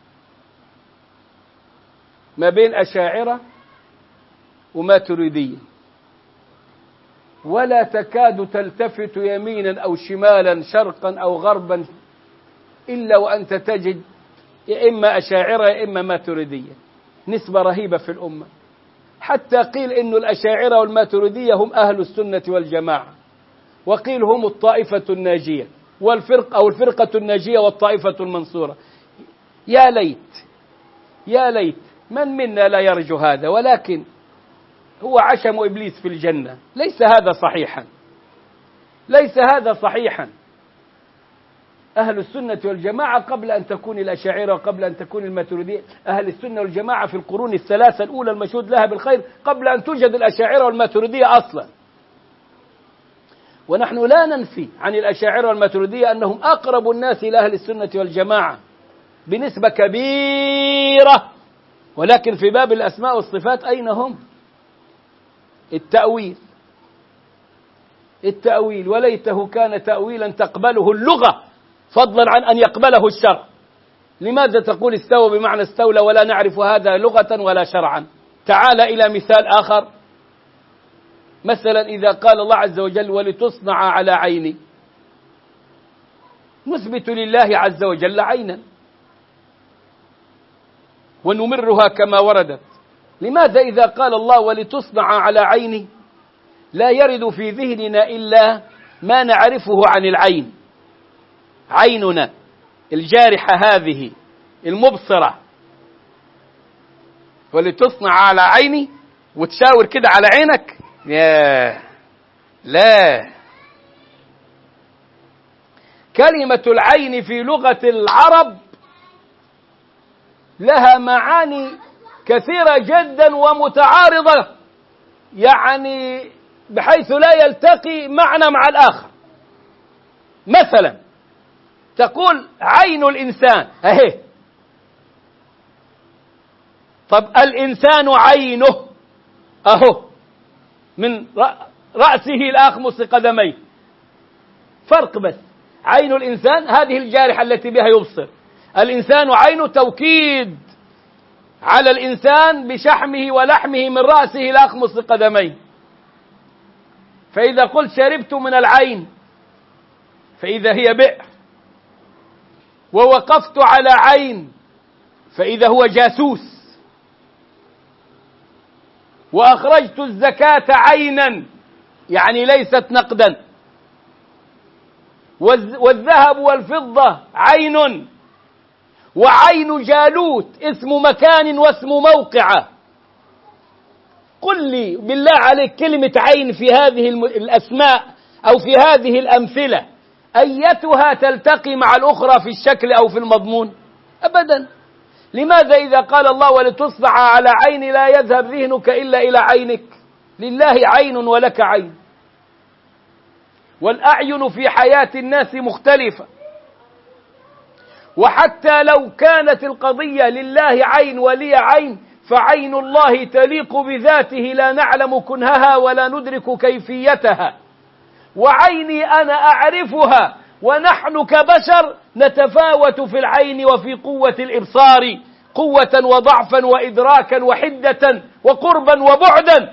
ما بين أشاعرة وماتريدية، ولا تكاد تلتفت يمينا أو شمالا شرقا أو غربا إلا وأنت تجد يا إما أشاعرة يا إما ماتريدية. نسبة رهيبة في الأمة، حتى قيل إن الأشاعرة والماتريدية هم أهل السنة والجماعة، وقيل هم الطائفة الناجية والفرق أو الفرقة الناجية والطائفة المنصورة. يا ليت يا ليت من منا لا يرجو هذا، ولكن هو عشم إبليس في الجنة. ليس هذا صحيحا، ليس هذا صحيحا. أهل السنة والجماعة قبل أن تكون الأشاعرة وقبل أن تكون الماتريدية، أهل السنة والجماعة في القرون الثلاثة الأولى المشهود لها بالخير قبل أن توجد الأشاعرة والماتريدية أصلا. ونحن لا ننفي عن الأشاعرة والماتريدية أنهم أقرب الناس إلى أهل السنة والجماعة بنسبة كبيرة، ولكن في باب الأسماء والصفات أين هم؟ التأويل التأويل وليته كان تأويلا تقبله اللغة فضلا عن أن يقبله الشرع. لماذا تقول استوى بمعنى استولى ولا نعرف هذا لغة ولا شرعا؟ تعال إلى مثال آخر. مثلا إذا قال الله عز وجل ولتصنع على عيني، نثبت لله عز وجل عينا ونمرها كما وردت. لماذا إذا قال الله ولتصنع على عيني لا يرد في ذهننا إلا ما نعرفه عن العين؟ عيننا الجارحة هذه المبصرة، ولتصنع على عيني وتشاور كده على عينك؟ يا لا. كلمة العين في لغة العرب لها معاني كثيرة جدا ومتعارضة، يعني بحيث لا يلتقي معنى مع الآخر. مثلا تقول عين الإنسان أهي، طب الإنسان عينه أهو من رأسه إلى أخمص قدميه، فرق بس. عين الإنسان هذه الجارحة التي بها يبصر، الإنسان عينه توكيد على الإنسان بشحمه ولحمه من رأسه إلى أخمص قدميه. فإذا قلت شربت من العين فإذا هي بئر، ووقفت على عين فإذا هو جاسوس، وأخرجت الزكاة عينا يعني ليست نقدا، والذهب والفضة عين، وعين جالوت اسم مكان واسم موقع. قل لي بالله عليك كلمة عين في هذه الأسماء أو في هذه الأمثلة أيتها تلتقي مع الأخرى في الشكل أو في المضمون؟ أبدا. لماذا إذا قال الله ولتصنع على عيني لا يذهب ذهنك إلا إلى عينك؟ لله عين ولك عين، والأعين في حياة الناس مختلفة. وحتى لو كانت القضية لله عين ولي عين، فعين الله تليق بذاته لا نعلم كنهها ولا ندرك كيفيتها، وعيني أنا أعرفها، ونحن كبشر نتفاوت في العين وفي قوة الإبصار، قوة وضعفا وإدراكا وحدة وقربا وبعدا.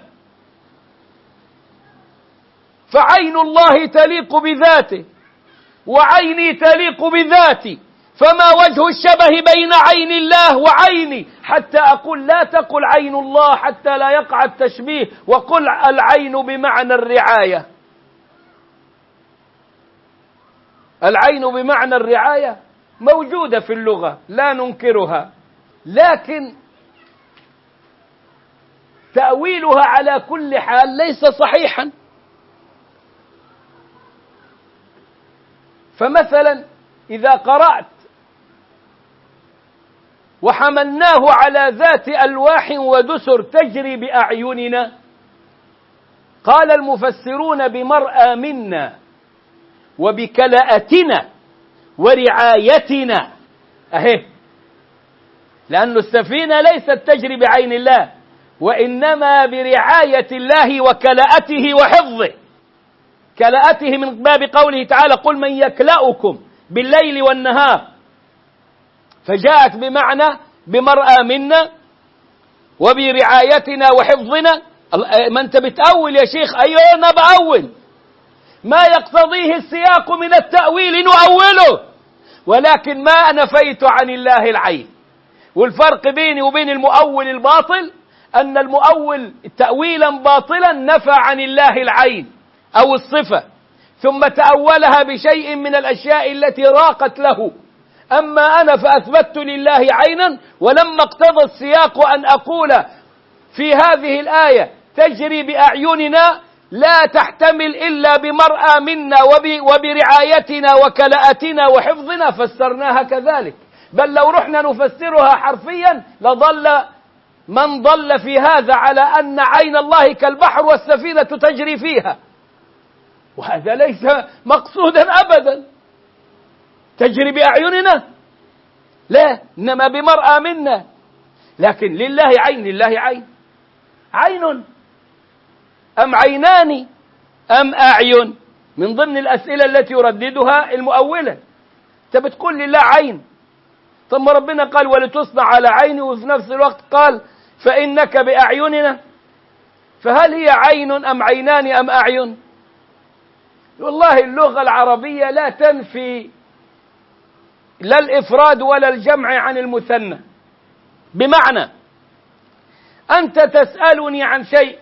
فعين الله تليق بذاته وعيني تليق بذاتي، فما وجه الشبه بين عين الله وعيني حتى أقول لا تقل عين الله حتى لا يقع التشبيه، وقل العين بمعنى الرعاية. العين بمعنى الرعاية موجودة في اللغة لا ننكرها، لكن تأويلها على كل حال ليس صحيحا. فمثلا إذا قرأت وحملناه على ذات ألواح ودسر تجري بأعيننا، قال المفسرون بمرأى منا وبكلاءتنا ورعايتنا أهي، لأن السفينة ليست تجري بعين الله، وإنما برعاية الله وكلاءته وحفظه. كلاءته من باب قوله تعالى قل من يكلأكم بالليل والنهار، فجاءت بمعنى بمرأى منا وبرعايتنا وحفظنا. ما أنت بتأول يا شيخ؟ أيوة أنا بأول، ما يقتضيه السياق من التأويل نؤوله، ولكن ما نفيت عن الله العين. والفرق بيني وبين المؤول الباطل أن المؤول تأويلا باطلا نفى عن الله العين أو الصفة، ثم تأولها بشيء من الأشياء التي راقت له. أما أنا فأثبت لله عينا، ولما اقتضى السياق أن أقول في هذه الآية تجري بأعيننا لا تحتمل إلا بمرأى منا وبرعايتنا وكلاءتنا وحفظنا، فسرناها كذلك. بل لو رحنا نفسرها حرفيا لضل من ضل في هذا على أن عين الله كالبحر والسفينة تجري فيها، وهذا ليس مقصودا أبدا. تجري بأعيننا لا، إنما بمرأى منا. لكن لله عين، لله عين عين أم عينان أم أعين؟ من ضمن الأسئلة التي يرددها المؤولة. أنت بتقول لله عين، ثم ربنا قال ولتصنع على عيني، وفي نفس الوقت قال فإنك بأعيننا، فهل هي عين أم عينان أم أعين؟ والله اللغة العربية لا تنفي لا الإفراد ولا الجمع عن المثنى. بمعنى أنت تسألني عن شيء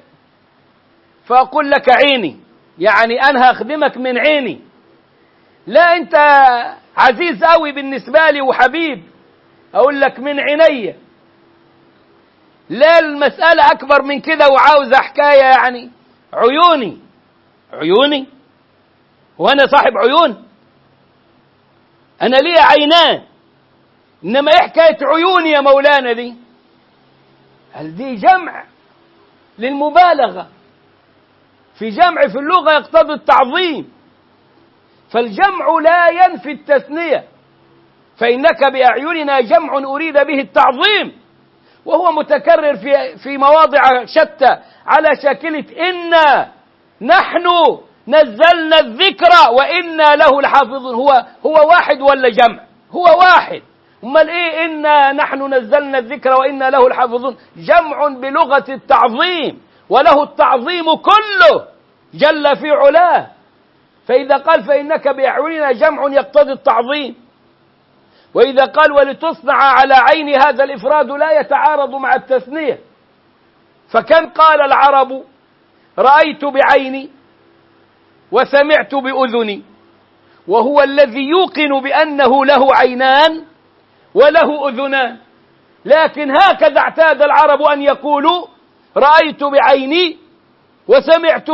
فأقول لك عيني، يعني أنا هخدمك من عيني. لا، أنت عزيز قوي بالنسبة لي وحبيب، أقول لك من عيني. لا، المسألة أكبر من كده وعاوزة حكاية، يعني عيوني. عيوني؟ وأنا صاحب عيون؟ أنا لي عينان، إنما إيه حكاية عيوني يا مولانا دي؟ هل دي جمع للمبالغة؟ في جمع في اللغة يقتضي التعظيم، فالجمع لا ينفي التثنية. فإنك بأعيننا جمع أريد به التعظيم، وهو متكرر في في مواضع شتى على شاكلة إنا نحن نزلنا الذكر وإنا له لحافظون. هو هو واحد ولا جمع؟ هو واحد. أمال إيه إنا نحن نزلنا الذكر وإنا له لحافظون؟ جمع بلغة التعظيم، وله التعظيم كله جل في علاه. فإذا قال فإنك بأعيننا جمع يقتضي التعظيم، وإذا قال ولتصنع على عيني هذا الإفراد لا يتعارض مع التثنية. فكم قال العرب رأيت بعيني وسمعت بأذني، وهو الذي يوقن بأنه له عينان وله أذنان. لكن هكذا اعتاد العرب أن يقولوا رأيت بعيني وسمعت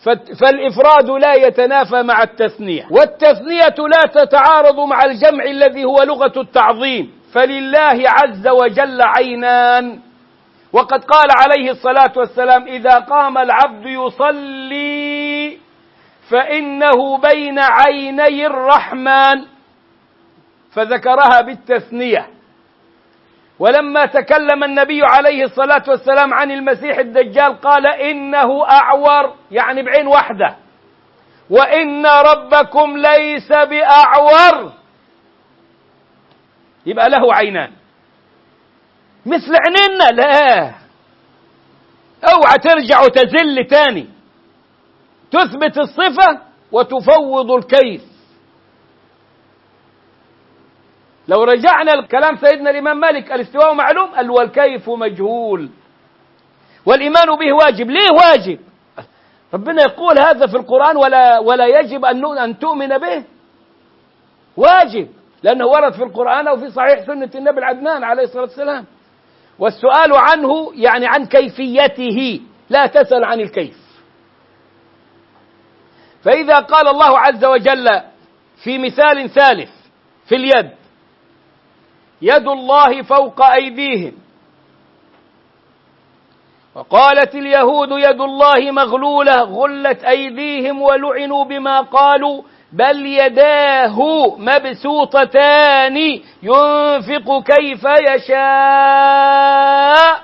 فالإفراد لا يتنافى مع التثنية، والتثنية لا تتعارض مع الجمع الذي هو لغة التعظيم. فلله عز وجل عينان، وقد قال عليه الصلاة والسلام: إذا قام العبد يصلي فإنه بين عيني الرحمن، فذكرها بالتثنية. ولما تكلم النبي عليه الصلاة والسلام عن المسيح الدجال قال: إنه أعور، يعني بعين واحدة، وإن ربكم ليس بأعور، يبقى له عينان مثل عيننا. لا، اوعى ترجع وتزل تاني، تثبت الصفة وتفوض الكيف. لو رجعنا لكلام سيدنا الإمام مالك: الاستواء معلوم، قال والكيف مجهول، والإيمان به واجب. ليه واجب؟ ربنا يقول هذا في القرآن ولا ولا يجب أن أن تؤمن به. واجب لأنه ورد في القرآن وفي صحيح سنة النبي العدنان عليه الصلاة والسلام. والسؤال عنه يعني عن كيفيته، لا تسأل عن الكيف. فإذا قال الله عز وجل في مثال ثالث في اليد: يد الله فوق أيديهم، وقالت اليهود يد الله مغلولة غلت أيديهم ولعنوا بما قالوا بل يداه مبسوطتان ينفق كيف يشاء.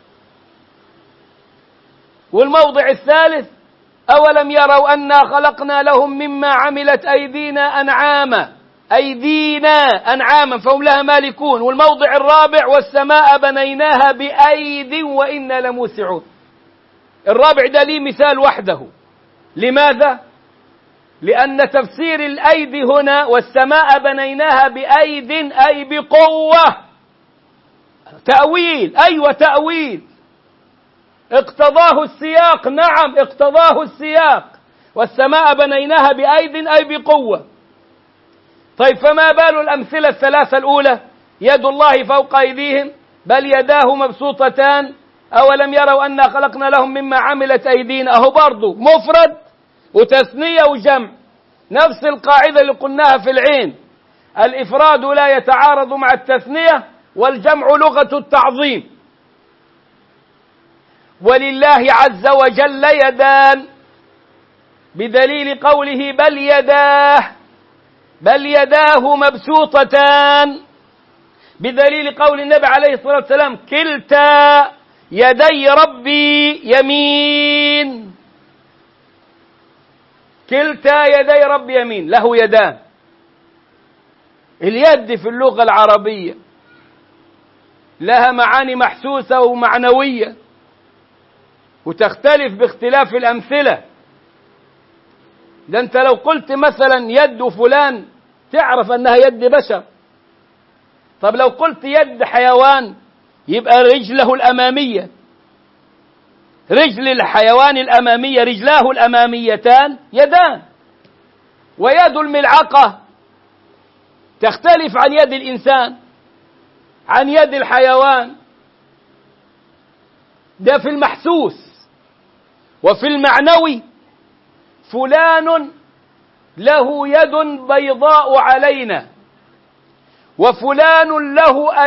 والموضع الثالث: أولم يروا أنا خلقنا لهم مما عملت أيدينا أنعاما أيدينا أنعاما فهم لها مالكون. والموضع الرابع: والسماء بنيناها بأيد وإنا لموسعون. الرابع ده ليه مثال وحده. لماذا؟ لأن تفسير الأيدي هنا: والسماء بنيناها بأيد أي بقوة، تأويل. أيوة تأويل، اقتضاه السياق. نعم اقتضاه السياق، والسماء بنيناها بأيد أي بقوة. طيب فما بال الأمثلة الثلاثة الأولى: يد الله فوق أيديهم، بل يداه مبسوطتان، أولم يروا أنا خلقنا لهم مما عملت أيدينا. أهو برضو مفرد وتثنية وجمع، نفس القاعدة اللي قلناها في العين: الإفراد لا يتعارض مع التثنية، والجمع لغة التعظيم. ولله عز وجل يدان، بدليل قوله بل يداه، بل يداه مبسوطتان، بدليل قول النبي عليه الصلاة والسلام: كلتا يدي ربي يمين، كلتا يدي ربي يمين، له يدان. اليد في اللغة العربية لها معاني محسوسة ومعنوية، وتختلف باختلاف الأمثلة. ده أنت لو قلت مثلا يد فلان تعرف أنها يد بشر. طب لو قلت يد حيوان يبقى رجله الأمامية، رجل الحيوان الأمامية، رجلاه الأماميتان يدان. ويد الملعقة تختلف عن يد الإنسان، عن يد الحيوان. ده في المحسوس. وفي المعنوي: فلان له يد بيضاء علينا، وفلان له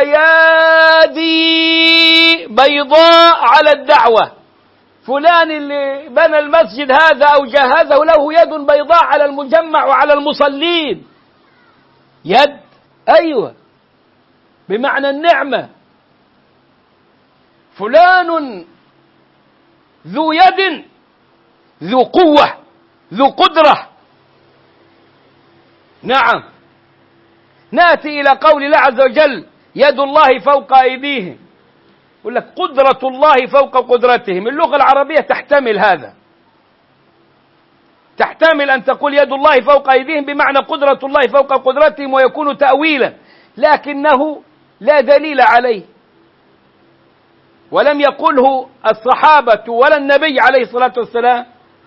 أيادي بيضاء على الدعوة. فلان اللي بنى المسجد هذا أو جهزه له يد بيضاء على المجمع وعلى المصلين. يد، أيوة، بمعنى النعمة. فلان ذو يد، ذو قوة، ذو قدرة. نعم. نأتي إلى قول الله عز وجل: يد الله فوق أيديهم. يقول لك قدرة الله فوق قدرتهم. اللغة العربية تحتمل هذا، تحتمل أن تقول يد الله فوق أيديهم بمعنى قدرة الله فوق قدرتهم، ويكون تأويلا، لكنه لا دليل عليه، ولم يقله الصحابة ولا النبي عليه الصلاة والسلام.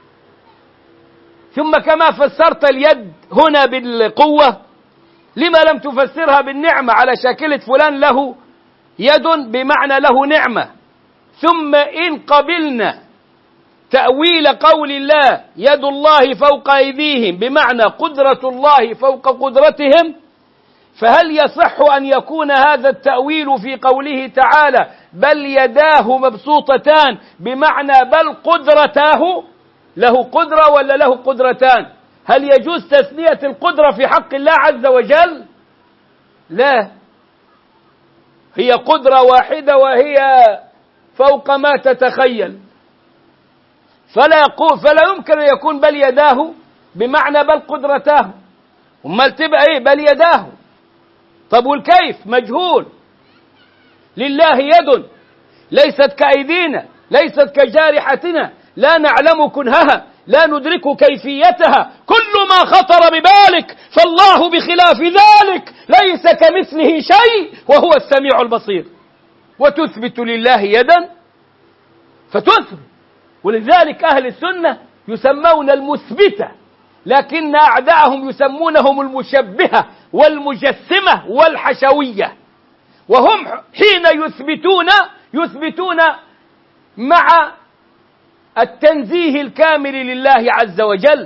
ثم كما فسرت اليد هنا بالقوة، لما لم تفسرها بالنعمة على شاكلة فلان له يد بمعنى له نعمة؟ ثم إن قبلنا تأويل قول الله يد الله فوق أيديهم بمعنى قدرة الله فوق قدرتهم، فهل يصح أن يكون هذا التأويل في قوله تعالى بل يداه مبسوطتان بمعنى بل قدرتاه، له قدرة ولا له قدرتان؟ هل يجوز تثنية القدرة في حق الله عز وجل؟ لا، هي قدرة واحدة وهي فوق ما تتخيل، فلا يقول فلا يمكن أن يكون بل يداه بمعنى بل قدرتاه، امال تبقى ايه بل يداه؟ طب والكيف مجهول. لله يد ليست كأيدينا، ليست كجارحتنا، لا نعلم كنهها، لا ندرك كيفيتها، كل ما خطر ببالك فالله بخلاف ذلك، ليس كمثله شيء وهو السميع البصير. وتثبت لله يدا فتثبت، ولذلك أهل السنة يسمون المثبتة، لكن أعداءهم يسمونهم المشبهة والمجسمة والحشوية، وهم حين يثبتون يثبتون مع التنزيه الكامل لله عز وجل،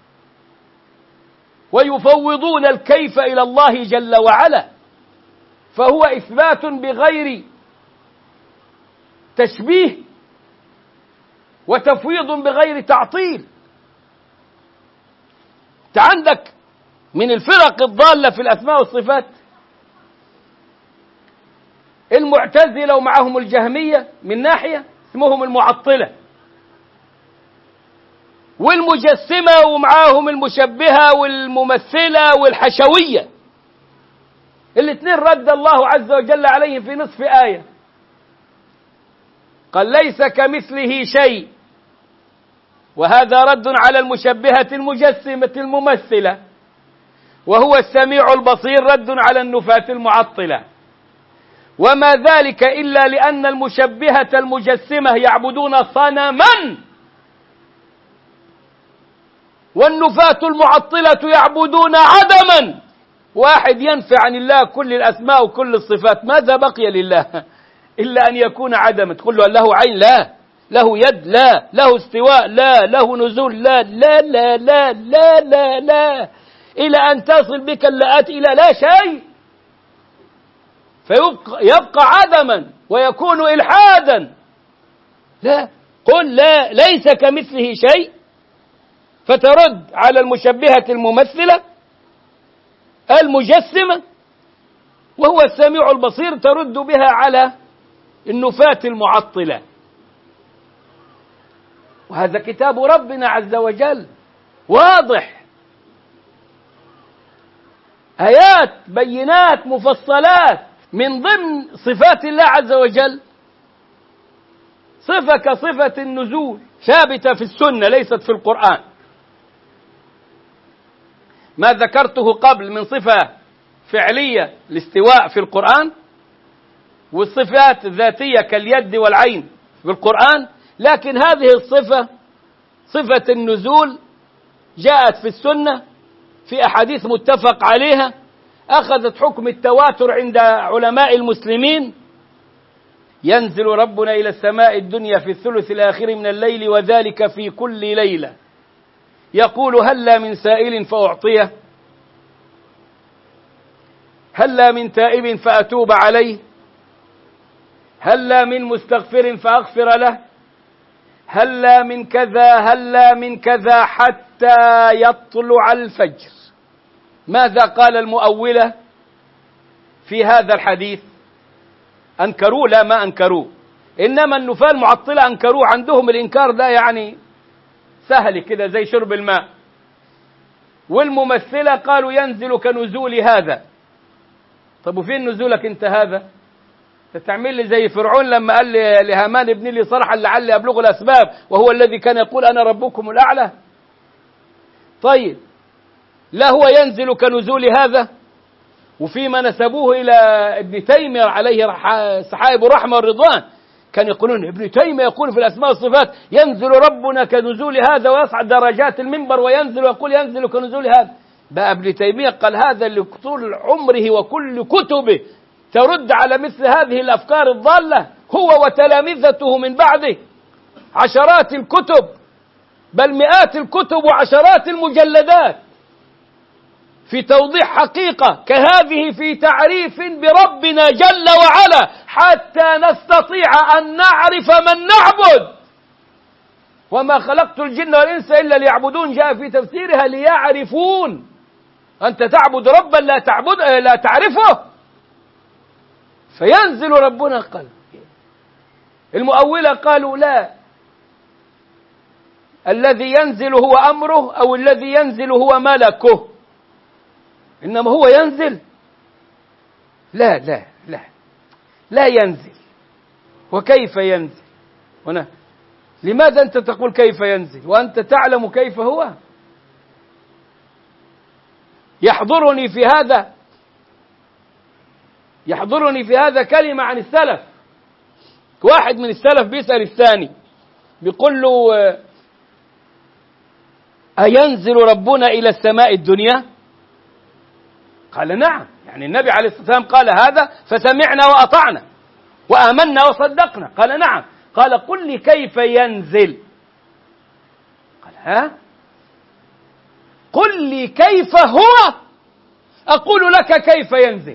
ويفوضون الكيف إلى الله جل وعلا، فهو إثبات بغير تشبيه وتفويض بغير تعطيل. انت عندك من الفرق الضالة في الأسماء والصفات المعتزلة ومعهم الجهمية من ناحية اسمهم المعطلة، والمجسمة ومعاهم المشبهة والممثلة والحشوية، الاثنين رد الله عز وجل عليهم في نصف آية، قال ليس كمثله شيء، وهذا رد على المشبهة المجسمة الممثلة، وهو السميع البصير رد على النفاة المعطلة، وما ذلك إلا لأن المشبهة المجسمة يعبدون صنما، والنفاة المعطلة يعبدون عدما. واحد ينفي عن الله كل الأسماء وكل الصفات، ماذا بقي لله إلا أن يكون عدما؟ تقول له له عين؟ لا. له يد؟ لا. له استواء؟ لا. له نزول؟ لا لا لا لا لا لا, لا. إلى أن تصل بك اللآت إلى لا شيء، فيبقى يبقى عدما ويكون إلحادا. لا، قل لا ليس كمثله شيء، فترد على المشبهة الممثلة المجسمة، وهو السميع البصير ترد بها على النفاة المعطلة. وهذا كتاب ربنا عز وجل واضح، آيات بينات مفصلات. من ضمن صفات الله عز وجل صفة كصفة النزول ثابتة في السنة ليست في القرآن. ما ذكرته قبل من صفة فعلية الاستواء في القرآن، والصفات الذاتية كاليد والعين في القرآن، لكن هذه الصفة صفة النزول جاءت في السنة في أحاديث متفق عليها، أخذت حكم التواتر عند علماء المسلمين. ينزل ربنا إلى السماء الدنيا في الثلث الآخر من الليل وذلك في كل ليلة، يقول هلا من سائل فأعطيه، هلا من تائب فأتوب عليه، هلا من مستغفر فأغفر له، هلا من كذا هلا من كذا حتى يطلع الفجر. ماذا قال المؤولة في هذا الحديث؟ أنكروه؟ لا، ما أنكروه، إنما النفاة المعطلة أنكروه. عندهم الإنكار ده يعني سهل كده زي شرب الماء. والممثلة قالوا ينزل كنزول هذا. طب وفين نزولك انت هذا؟ تعمل لي زي فرعون لما قال لهامان ابن لي صرحا لعلي أبلغ الأسباب، وهو الذي كان يقول أنا ربكم الأعلى. طيب، لا هو ينزل كنزول هذا، وفيما نسبوه إلى ابن تيمية عليه سحائب الرحمة والرضوان كان يقولون ابن تيمية يقول في الأسماء والصفات ينزل ربنا كنزول هذا، ويصعد درجات المنبر وينزل ويقول ينزل كنزول هذا. بقى ابن تيمية قال هذا اللي طول عمره وكل كتبه ترد على مثل هذه الأفكار الضالة، هو وتلامذته من بعده. عشرات الكتب، بل مئات الكتب وعشرات المجلدات في توضيح حقيقة كهذه في تعريف بربنا جل وعلا، حتى نستطيع أن نعرف من نعبد. وما خلقت الجن والإنس إلا ليعبدون، جاء في تفسيرها ليعرفون. أنت تعبد ربا لا تعبد لا تعرفه، فينزل ربنا. قال المؤولة قالوا لا، الذي ينزل هو أمره أو الذي ينزل هو ملكه، إنما هو ينزل. لا لا لا لا ينزل. وكيف ينزل؟ هنا لماذا أنت تقول كيف ينزل وأنت تعلم كيف هو؟ يحضرني في هذا يحضرني في هذا كلمة عن السلف. واحد من السلف بيسأل الثاني بيقول له أينزل ربنا إلى السماء الدنيا؟ قال نعم، يعني النبي عليه الصلاة والسلام قال هذا فسمعنا وأطعنا وآمنا وصدقنا. قال نعم. قال قل لي كيف ينزل؟ قال ها؟ قل لي كيف هو أقول لك كيف ينزل.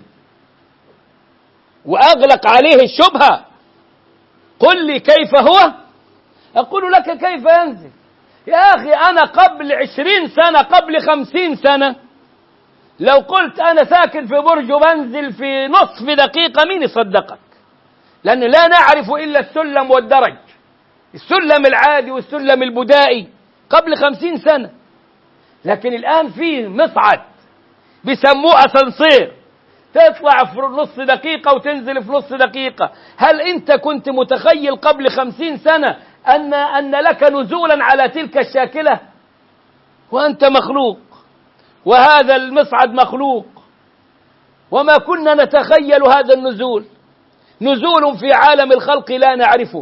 وأغلق عليه الشبهة. قل لي كيف هو أقول لك كيف ينزل. يا أخي أنا قبل عشرين سنة قبل خمسين سنة لو قلت أنا ساكن في برج وبنزل في نصف دقيقة مين يصدقك؟ لأن لا نعرف إلا السلم والدرج، السلم العادي والسلم البدائي قبل خمسين سنة. لكن الآن في مصعد بيسموه أسانسير، تطلع في نص دقيقة وتنزل في نص دقيقة. هل أنت كنت متخيل قبل خمسين سنة أن أن لك نزولا على تلك الشاكلة؟ وأنت مخلوق وهذا المصعد مخلوق، وما كنا نتخيل هذا النزول، نزول في عالم الخلق لا نعرفه،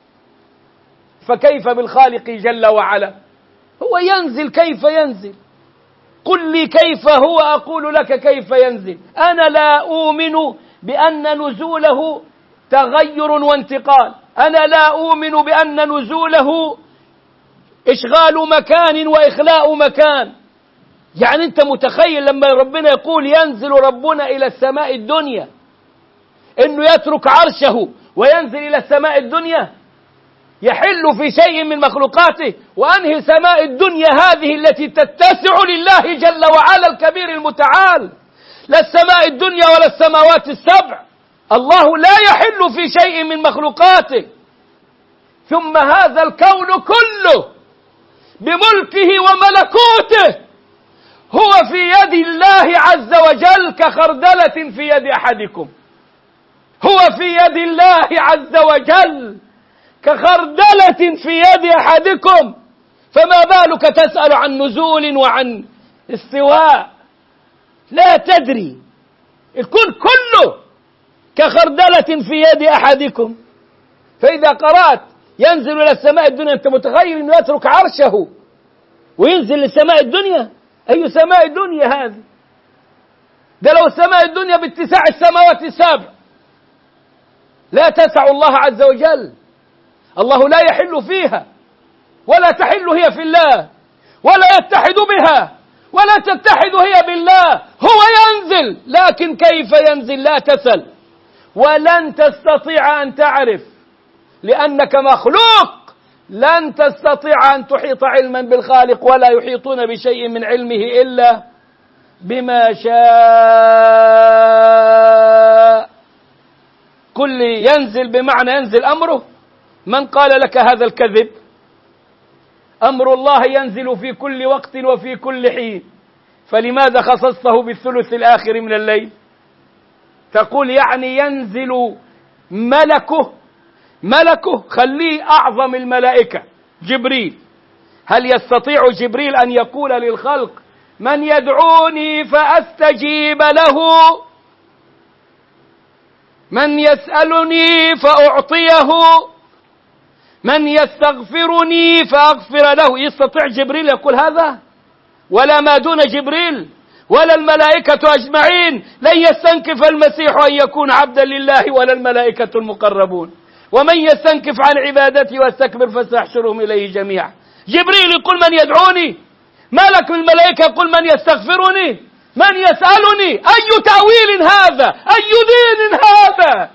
فكيف بالخالق جل وعلا؟ هو ينزل كيف ينزل. قل لي كيف هو أقول لك كيف ينزل. أنا لا أؤمن بأن نزوله تغير وانتقال، أنا لا أؤمن بأن نزوله إشغال مكان وإخلاء مكان. يعني أنت متخيل لما ربنا يقول ينزل ربنا إلى السماء الدنيا إنه يترك عرشه وينزل إلى السماء الدنيا، يحل في شيء من مخلوقاته؟ وأنهي سماء الدنيا هذه التي تتسع لله جل وعلا الكبير المتعال، لا السماء الدنيا ولا السماوات السبع. الله لا يحل في شيء من مخلوقاته. ثم هذا الكون كله بملكه وملكوته هو في يد الله عز وجل كخردلة في يد أحدكم. هو في يد الله عز وجل كخردلة في يد أحدكم، فما بالك تسأل عن نزول وعن استواء؟ لا تدري. الكون كله كخردلة في يد أحدكم. فإذا قرأت ينزل إلى السماء الدنيا أنت متخيل أنه يترك عرشه وينزل للسماء الدنيا؟ أي سماء الدنيا هذه؟ ده لو السماء الدنيا باتساع السماوات السبع لا تسع الله عز وجل. الله لا يحل فيها ولا تحل هي في الله ولا يتحد بها ولا تتحد هي بالله. هو ينزل، لكن كيف ينزل لا تسل ولن تستطيع أن تعرف، لأنك مخلوق. لن تستطيع أن تحيط علما بالخالق، ولا يحيطون بشيء من علمه إلا بما شاء. كل ينزل بمعنى ينزل أمره. من قال لك هذا الكذب؟ أمر الله ينزل في كل وقت وفي كل حين، فلماذا خصصته بالثلث الآخر من الليل؟ تقول يعني ينزل ملكه. ملكه خليه أعظم الملائكة جبريل. هل يستطيع جبريل أن يقول للخلق من يدعوني فأستجيب له، من يسألني فأعطيه، من يستغفرني فأغفر له؟ يستطيع جبريل يقول هذا؟ ولا ما دون جبريل ولا الملائكة أجمعين. لن يستنكف المسيح أن يكون عبدا لله ولا الملائكة المقربون. ومن يستنكف عن عبادتي واستكبر فسأحشرهم إليه جميعا. جبريل يقول من يدعوني، ملك من الملائكة يقول من يستغفرني، من يسألني. أي تأويل هذا؟ أي دين هذا؟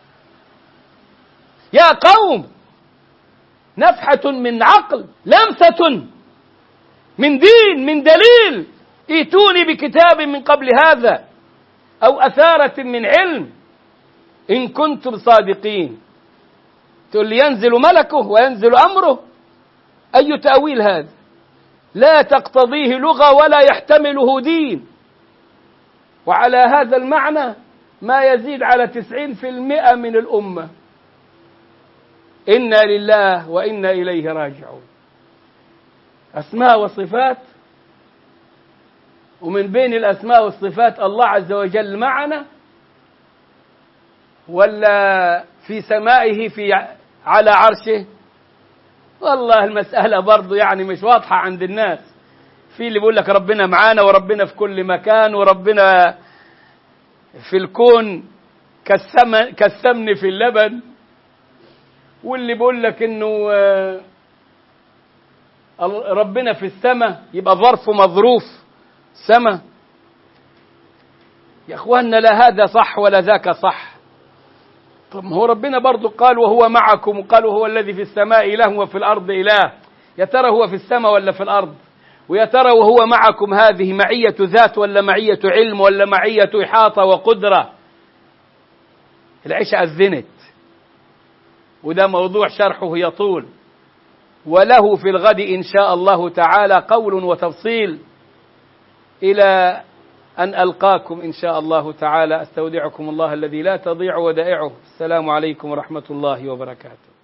يا قوم، نفحة من عقل، لمسة من دين، من دليل. ائتوني بكتاب من قبل هذا أو أثارة من علم إن كنتم صادقين. تقول لي ينزل ملكه وينزل أمره؟ أي تأويل هذا؟ لا تقتضيه لغة ولا يحتمله دين. وعلى هذا المعنى ما يزيد على تسعين في المئة من الأمة. إنا لله وإنا إليه راجعون. أسماء وصفات، ومن بين الأسماء والصفات الله عز وجل معنا ولا في سمائه في على عرشه؟ والله المسألة برضو يعني مش واضحة عند الناس. في اللي بيقول لك ربنا معانا وربنا في كل مكان وربنا في الكون كالسمن, كالسمن في اللبن، واللي بيقول لك انه ربنا في السماء يبقى ظرف مظروف سماء. يا اخواننا لا هذا صح ولا ذاك صح. طب هو ربنا برضو قال وهو معكم، وقالوا هو الذي في السماء إله وفي الأرض إله. يا ترى هو في السماء ولا في الأرض؟ ويا ترى وهو معكم هذه معية ذات ولا معية علم ولا معية إحاطة وقدرة؟ العشاء أذنت، وده موضوع شرحه يطول، وله في الغد إن شاء الله تعالى قول وتفصيل. إلى أن ألقاكم إن شاء الله تعالى، أستودعكم الله الذي لا تضيع ودائعه. السلام عليكم ورحمة الله وبركاته.